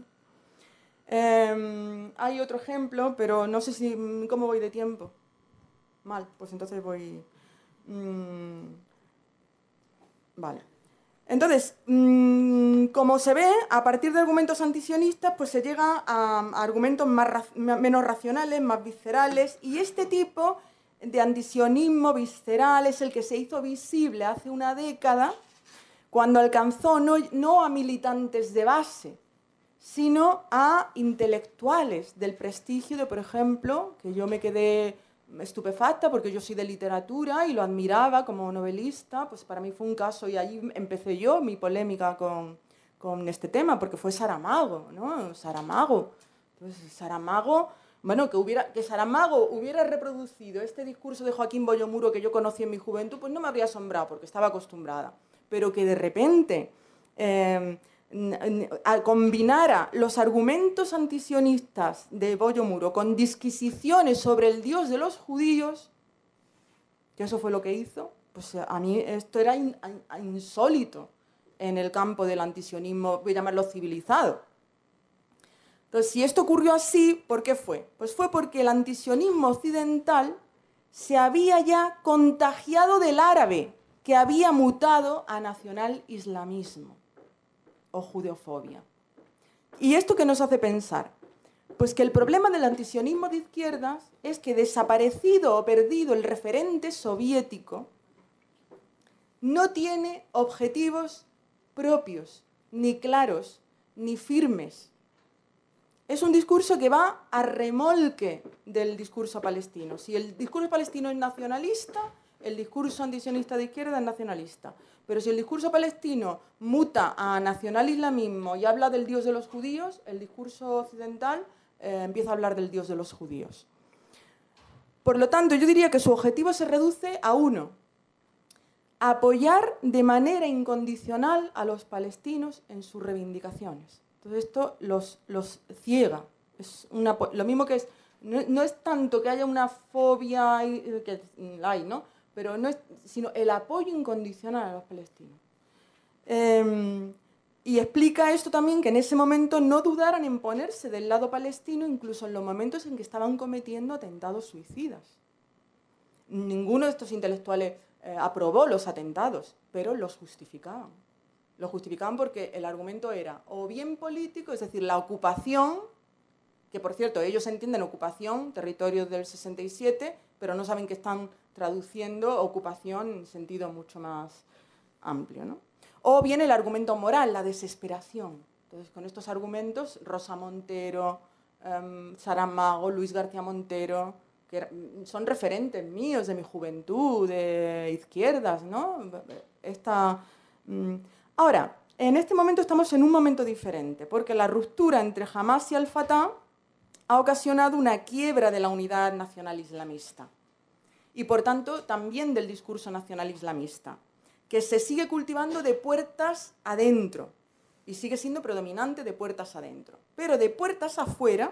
Eh, hay otro ejemplo, pero no sé si cómo voy de tiempo. Mal, pues entonces voy... Mmm, vale. Entonces, mmm, como se ve, a partir de argumentos antisionistas, pues se llega a, a argumentos más, menos racionales, más viscerales, y este tipo de antisionismo visceral es el que se hizo visible hace una década, cuando alcanzó no, no a militantes de base, sino a intelectuales del prestigio de, por ejemplo, que yo me quedé estupefacta porque yo soy de literatura y lo admiraba como novelista, pues para mí fue un caso y ahí empecé yo mi polémica con, con este tema, porque fue Saramago, ¿no? Saramago. Entonces, Saramago, bueno, que, hubiera, que Saramago hubiera reproducido este discurso de Joaquín Boyo Muro que yo conocí en mi juventud, pues no me habría asombrado porque estaba acostumbrada. Pero que de repente eh, combinara los argumentos antisionistas de Boyo Muro con disquisiciones sobre el Dios de los judíos, que eso fue lo que hizo, pues a mí esto era in, in, insólito en el campo del antisionismo, voy a llamarlo civilizado. Entonces, si esto ocurrió así, ¿por qué fue? Pues fue porque el antisionismo occidental se había ya contagiado del árabe, que había mutado a nacional islamismo o judeofobia. ¿Y esto qué nos hace pensar? Pues que el problema del antisionismo de izquierdas es que, desaparecido o perdido el referente soviético, no tiene objetivos propios, ni claros, ni firmes. Es un discurso que va a remolque del discurso palestino. Si el discurso palestino es nacionalista, el discurso antisionista de izquierda es nacionalista. Pero si el discurso palestino muta a nacional islamismo y habla del Dios de los judíos, el discurso occidental eh, empieza a hablar del Dios de los judíos. Por lo tanto, yo diría que su objetivo se reduce a uno: apoyar de manera incondicional a los palestinos en sus reivindicaciones. Entonces esto los, los ciega. Es una, lo mismo que es, no, no es tanto que haya una fobia, que hay, ¿no? Pero no es, sino el apoyo incondicional a los palestinos. Eh, y explica esto también, que en ese momento no dudaran en ponerse del lado palestino, incluso en los momentos en que estaban cometiendo atentados suicidas. Ninguno de estos intelectuales eh, aprobó los atentados, pero los justificaban. Lo justificaban porque el argumento era o bien político, es decir, la ocupación, que por cierto ellos entienden ocupación, territorios del sesenta y siete, pero no saben que están traduciendo ocupación en sentido mucho más amplio, ¿no? O bien el argumento moral, la desesperación. Entonces, con estos argumentos, Rosa Montero, um, Saramago, Luis García Montero, que son referentes míos de mi juventud, de izquierdas, ¿no? Esta... Um, Ahora, en este momento estamos en un momento diferente, porque la ruptura entre Hamás y Al-Fatah ha ocasionado una quiebra de la unidad nacional islamista y, por tanto, también del discurso nacional islamista, que se sigue cultivando de puertas adentro y sigue siendo predominante de puertas adentro. Pero de puertas afuera,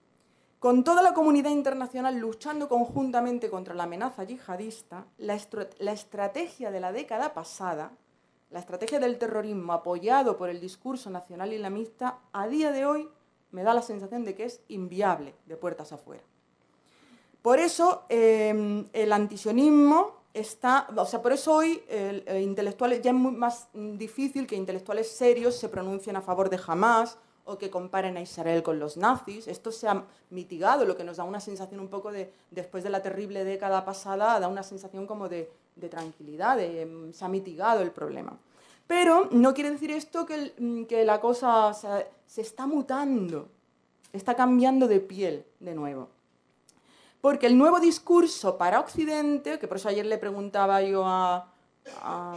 con toda la comunidad internacional luchando conjuntamente contra la amenaza yihadista, la, estro- la estrategia de la década pasada, la estrategia del terrorismo apoyado por el discurso nacional islamista, a día de hoy me da la sensación de que es inviable de puertas afuera. Por eso eh, el antisionismo está, o sea, por eso hoy eh, eh, intelectuales, ya es muy más difícil que intelectuales serios se pronuncien a favor de Hamás o que comparen a Israel con los nazis. Esto se ha mitigado, lo que nos da una sensación un poco de, después de la terrible década pasada, da una sensación como de, de tranquilidad, de, se ha mitigado el problema. Pero no quiere decir esto que, que la cosa o sea, se está mutando, está cambiando de piel de nuevo. Porque el nuevo discurso para Occidente, que por eso ayer le preguntaba yo a, a,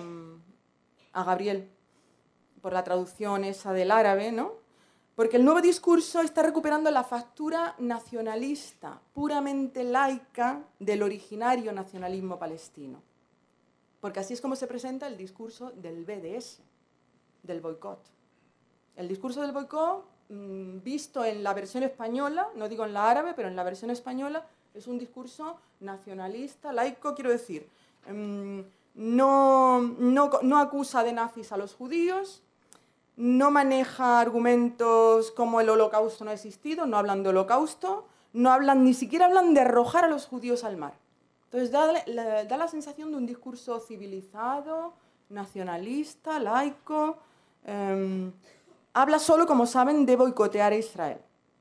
a Gabriel por la traducción esa del árabe, ¿no? Porque el nuevo discurso está recuperando la factura nacionalista, puramente laica, del originario nacionalismo palestino. Porque así es como se presenta el discurso del B D S, del boicot. El discurso del boicot, mmm, visto en la versión española, no digo en la árabe, pero en la versión española, es un discurso nacionalista, laico, quiero decir, mmm, no, no, no acusa de nazis a los judíos, no maneja argumentos como el holocausto no ha existido, no hablan de holocausto, no hablan, ni siquiera hablan de arrojar a los judíos al mar. Entonces da la, da la sensación de un discurso civilizado, nacionalista, laico. Eh, habla solo, como saben, de boicotear a Israel.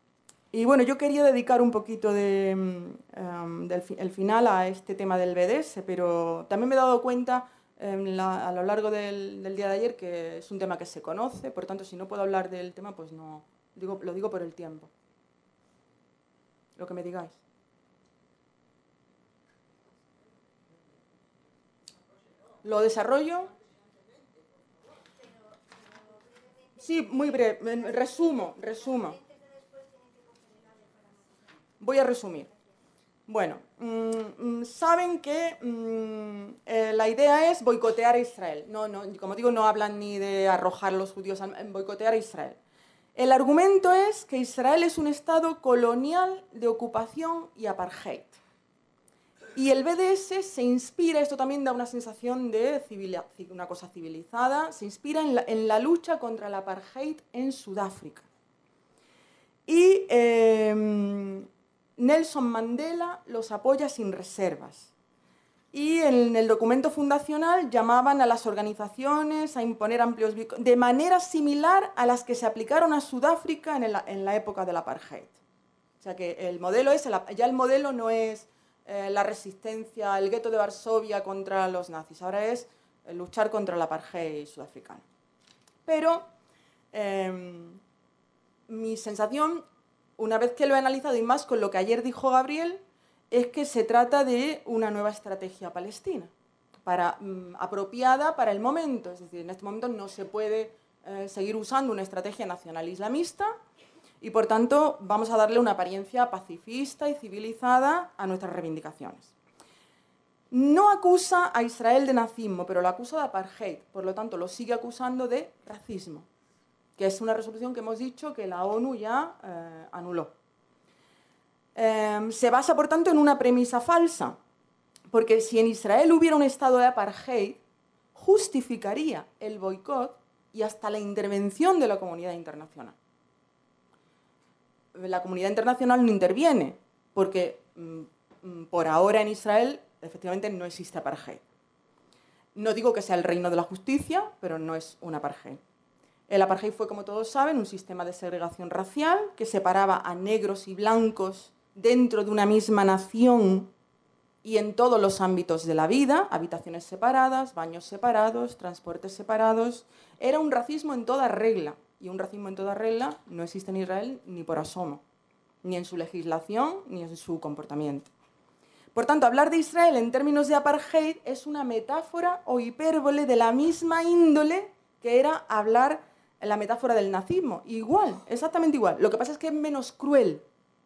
Y bueno, yo quería dedicar un poquito de, um, del fi el final a este tema del B D S, pero también me he dado cuenta um, la, a lo largo del, del día de ayer que es un tema que se conoce, por tanto, si no puedo hablar del tema, pues no, digo, lo digo por el tiempo. Lo que me digáis. ¿Lo desarrollo? Sí, muy breve. Resumo, resumo. Voy a resumir. Bueno, mmm, saben que mmm, eh, la idea es boicotear a Israel. No, no, como digo, no hablan ni de arrojar a los judíos, en boicotear a Israel. El argumento es que Israel es un estado colonial de ocupación y apartheid. Y el B D S se inspira, esto también da una sensación de civil, una cosa civilizada, se inspira en la, en la lucha contra el apartheid en Sudáfrica. Y eh, Nelson Mandela los apoya sin reservas. Y en el documento fundacional llamaban a las organizaciones a imponer amplios boicots de manera similar a las que se aplicaron a Sudáfrica en, el, en la época del apartheid. O sea que el modelo es, el, ya el modelo no es eh, la resistencia, el gueto de Varsovia contra los nazis, ahora es eh, luchar contra el apartheid sudafricano. Pero eh, mi sensación, una vez que lo he analizado y más con lo que ayer dijo Gabriel, es que se trata de una nueva estrategia palestina, para, mm, apropiada para el momento. Es decir, en este momento no se puede eh, seguir usando una estrategia nacional islamista y, por tanto, vamos a darle una apariencia pacifista y civilizada a nuestras reivindicaciones. No acusa a Israel de nazismo, pero lo acusa de apartheid. Por lo tanto, lo sigue acusando de racismo, que es una resolución que hemos dicho que la ONU ya eh, anuló. Eh, se basa, por tanto, en una premisa falsa, porque si en Israel hubiera un estado de apartheid, justificaría el boicot y hasta la intervención de la comunidad internacional. La comunidad internacional no interviene, porque mm, por ahora en Israel efectivamente no existe apartheid. No digo que sea el reino de la justicia, pero no es un apartheid. El apartheid fue, como todos saben, un sistema de segregación racial que separaba a negros y blancos dentro de una misma nación y en todos los ámbitos de la vida, habitaciones separadas, baños separados, transportes separados. Era un racismo en toda regla, y un racismo en toda regla no existe en Israel ni por asomo, ni en su legislación ni en su comportamiento. Por tanto, hablar de Israel en términos de apartheid es una metáfora o hipérbole de la misma índole que era hablar en la metáfora del nazismo. Igual, exactamente igual. Lo que pasa es que es menos cruel.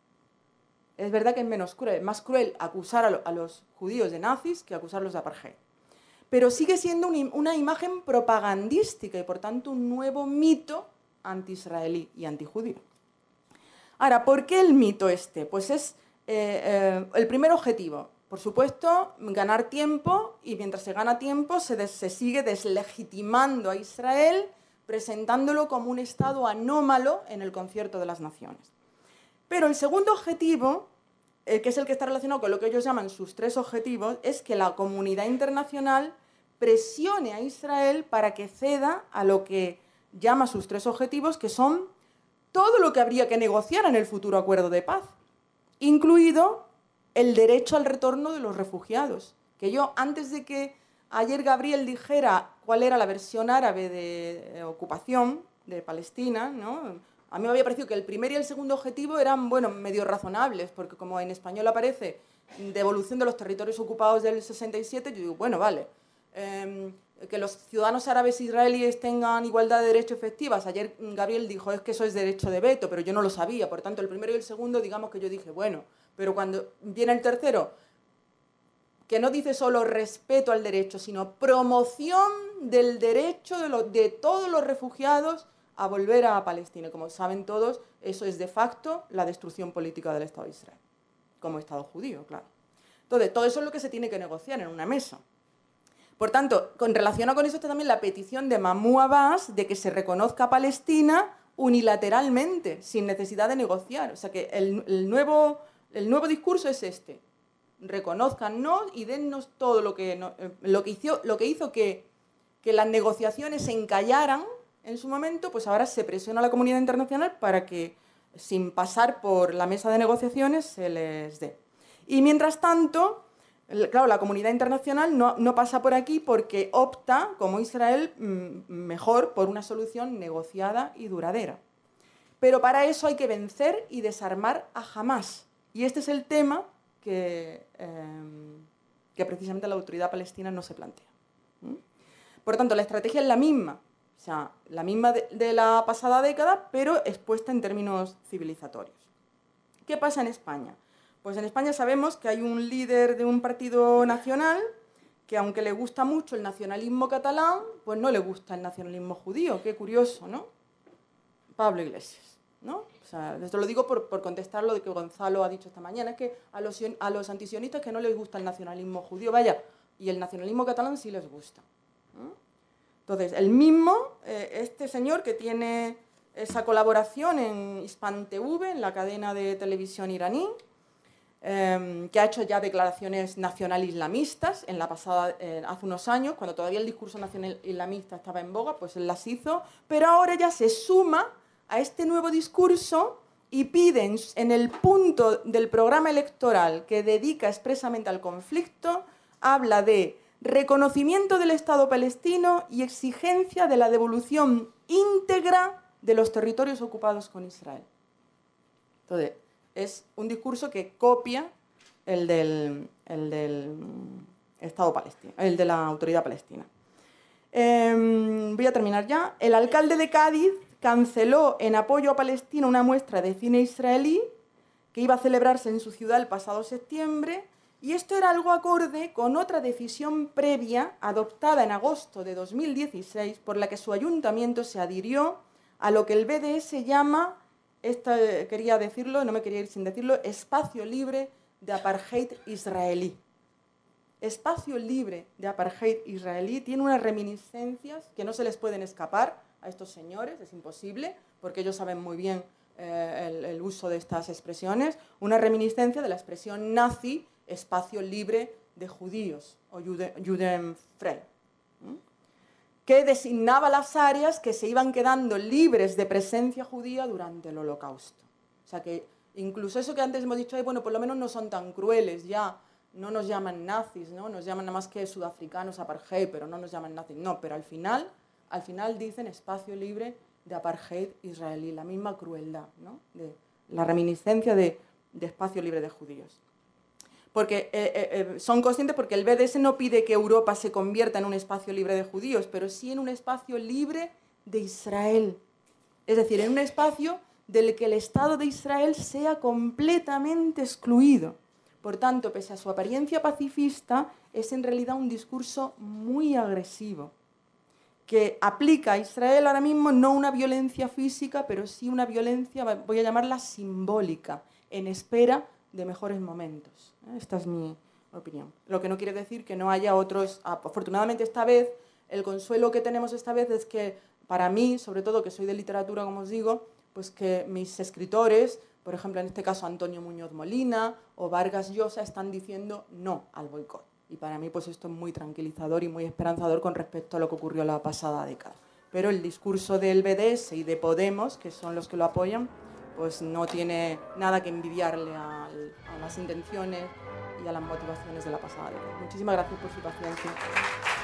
Es verdad que es menos cruel. Es más cruel acusar a, lo, a los judíos de nazis que acusarlos de apartheid. Pero sigue siendo un, una imagen propagandística y, por tanto, un nuevo mito anti-israelí y antijudío. Ahora, ¿por qué el mito este? Pues es eh, eh, el primer objetivo. Por supuesto, ganar tiempo, y mientras se gana tiempo se, des, se sigue deslegitimando a Israel, presentándolo como un estado anómalo en el concierto de las naciones. Pero el segundo objetivo, eh, que es el que está relacionado con lo que ellos llaman sus tres objetivos, es que la comunidad internacional presione a Israel para que ceda a lo que llama sus tres objetivos, que son todo lo que habría que negociar en el futuro acuerdo de paz, incluido el derecho al retorno de los refugiados. Que yo, antes de que ayer Gabriel dijera cuál era la versión árabe de ocupación de Palestina, ¿no?, a mí me había parecido que el primer y el segundo objetivo eran, bueno, medio razonables, porque como en español aparece devolución de los territorios ocupados del sesenta y siete, yo digo, bueno, vale, eh, que los ciudadanos árabes israelíes tengan igualdad de derechos efectivas. Ayer Gabriel dijo, es que eso es derecho de veto, pero yo no lo sabía. Por tanto, el primero y el segundo, digamos que yo dije, bueno, pero cuando viene el tercero, que no dice solo respeto al derecho, sino promoción del derecho de, lo, de todos los refugiados a volver a Palestina. Como saben todos, eso es de facto la destrucción política del Estado de Israel, como Estado judío, claro. Entonces, todo eso es lo que se tiene que negociar en una mesa. Por tanto, con relación con eso está también la petición de Mahmoud Abbas de que se reconozca a Palestina unilateralmente, sin necesidad de negociar. O sea que el, el, nuevo, el nuevo discurso es este. Reconózcannos y dennos todo lo que, no, lo que hizo, lo que, hizo que, que las negociaciones se encallaran en su momento, pues ahora se presiona a la comunidad internacional para que, sin pasar por la mesa de negociaciones, se les dé. Y mientras tanto, claro, la comunidad internacional no, no pasa por aquí porque opta, como Israel, mejor por una solución negociada y duradera. Pero para eso hay que vencer y desarmar a Hamás. Y este es el tema que, eh, que precisamente la autoridad palestina no se plantea. ¿Mm? Por tanto, la estrategia es la misma. O sea, la misma de, de la pasada década, pero expuesta en términos civilizatorios. ¿Qué pasa en España? Pues en España sabemos que hay un líder de un partido nacional que, aunque le gusta mucho el nacionalismo catalán, pues no le gusta el nacionalismo judío. Qué curioso, ¿no? Pablo Iglesias, ¿no? O sea, esto lo digo por, por contestar lo de que Gonzalo ha dicho esta mañana, es que a los, a los antisionistas que no les gusta el nacionalismo judío, vaya, y el nacionalismo catalán sí les gusta. ¿No? Entonces, el mismo, eh, este señor que tiene esa colaboración en Hispan T V, en la cadena de televisión iraní, eh, que ha hecho ya declaraciones nacional islamistas en la pasada, eh, hace unos años, cuando todavía el discurso nacional islamista estaba en boga, pues él las hizo, pero ahora ya se suma a este nuevo discurso y piden en el punto del programa electoral que dedica expresamente al conflicto, habla de reconocimiento del Estado palestino y exigencia de la devolución íntegra de los territorios ocupados con Israel. Entonces, es un discurso que copia el del, el del Estado palestino, el de la Autoridad Palestina. Eh, voy a terminar ya. El alcalde de Cádiz canceló en apoyo a Palestina una muestra de cine israelí que iba a celebrarse en su ciudad el pasado septiembre, y esto era algo acorde con otra decisión previa adoptada en agosto de dos mil dieciséis por la que su ayuntamiento se adhirió a lo que el B D S llama, esta, quería decirlo, no me quería ir sin decirlo, espacio libre de apartheid israelí. Espacio libre de apartheid israelí tiene unas reminiscencias que no se les pueden escapar a estos señores, es imposible, porque ellos saben muy bien eh, el, el uso de estas expresiones, una reminiscencia de la expresión nazi, espacio libre de judíos, o Judenfrei, que designaba las áreas que se iban quedando libres de presencia judía durante el Holocausto. O sea que incluso eso que antes hemos dicho, bueno, por lo menos no son tan crueles, ya no nos llaman nazis, ¿no? Nos llaman nada más que sudafricanos apartheid, pero no nos llaman nazis. No, pero al final, al final dicen espacio libre de apartheid israelí, la misma crueldad, ¿no? De la reminiscencia de, de espacio libre de judíos. Porque eh, eh, son conscientes porque el B D S no pide que Europa se convierta en un espacio libre de judíos, pero sí en un espacio libre de Israel. Es decir, en un espacio del que el Estado de Israel sea completamente excluido. Por tanto, pese a su apariencia pacifista, es en realidad un discurso muy agresivo, que aplica a Israel ahora mismo no una violencia física, pero sí una violencia, voy a llamarla simbólica, en espera de mejores momentos. Esta es mi opinión. Lo que no quiere decir que no haya otros. Afortunadamente esta vez, el consuelo que tenemos esta vez es que para mí, sobre todo que soy de literatura, como os digo, pues que mis escritores, por ejemplo en este caso Antonio Muñoz Molina o Vargas Llosa, están diciendo no al boicot. Y para mí pues esto es muy tranquilizador y muy esperanzador con respecto a lo que ocurrió la pasada década. Pero el discurso del B D S y de Podemos, que son los que lo apoyan, pues no tiene nada que envidiarle a, a las intenciones y a las motivaciones de la pasada década. Muchísimas gracias por su paciencia.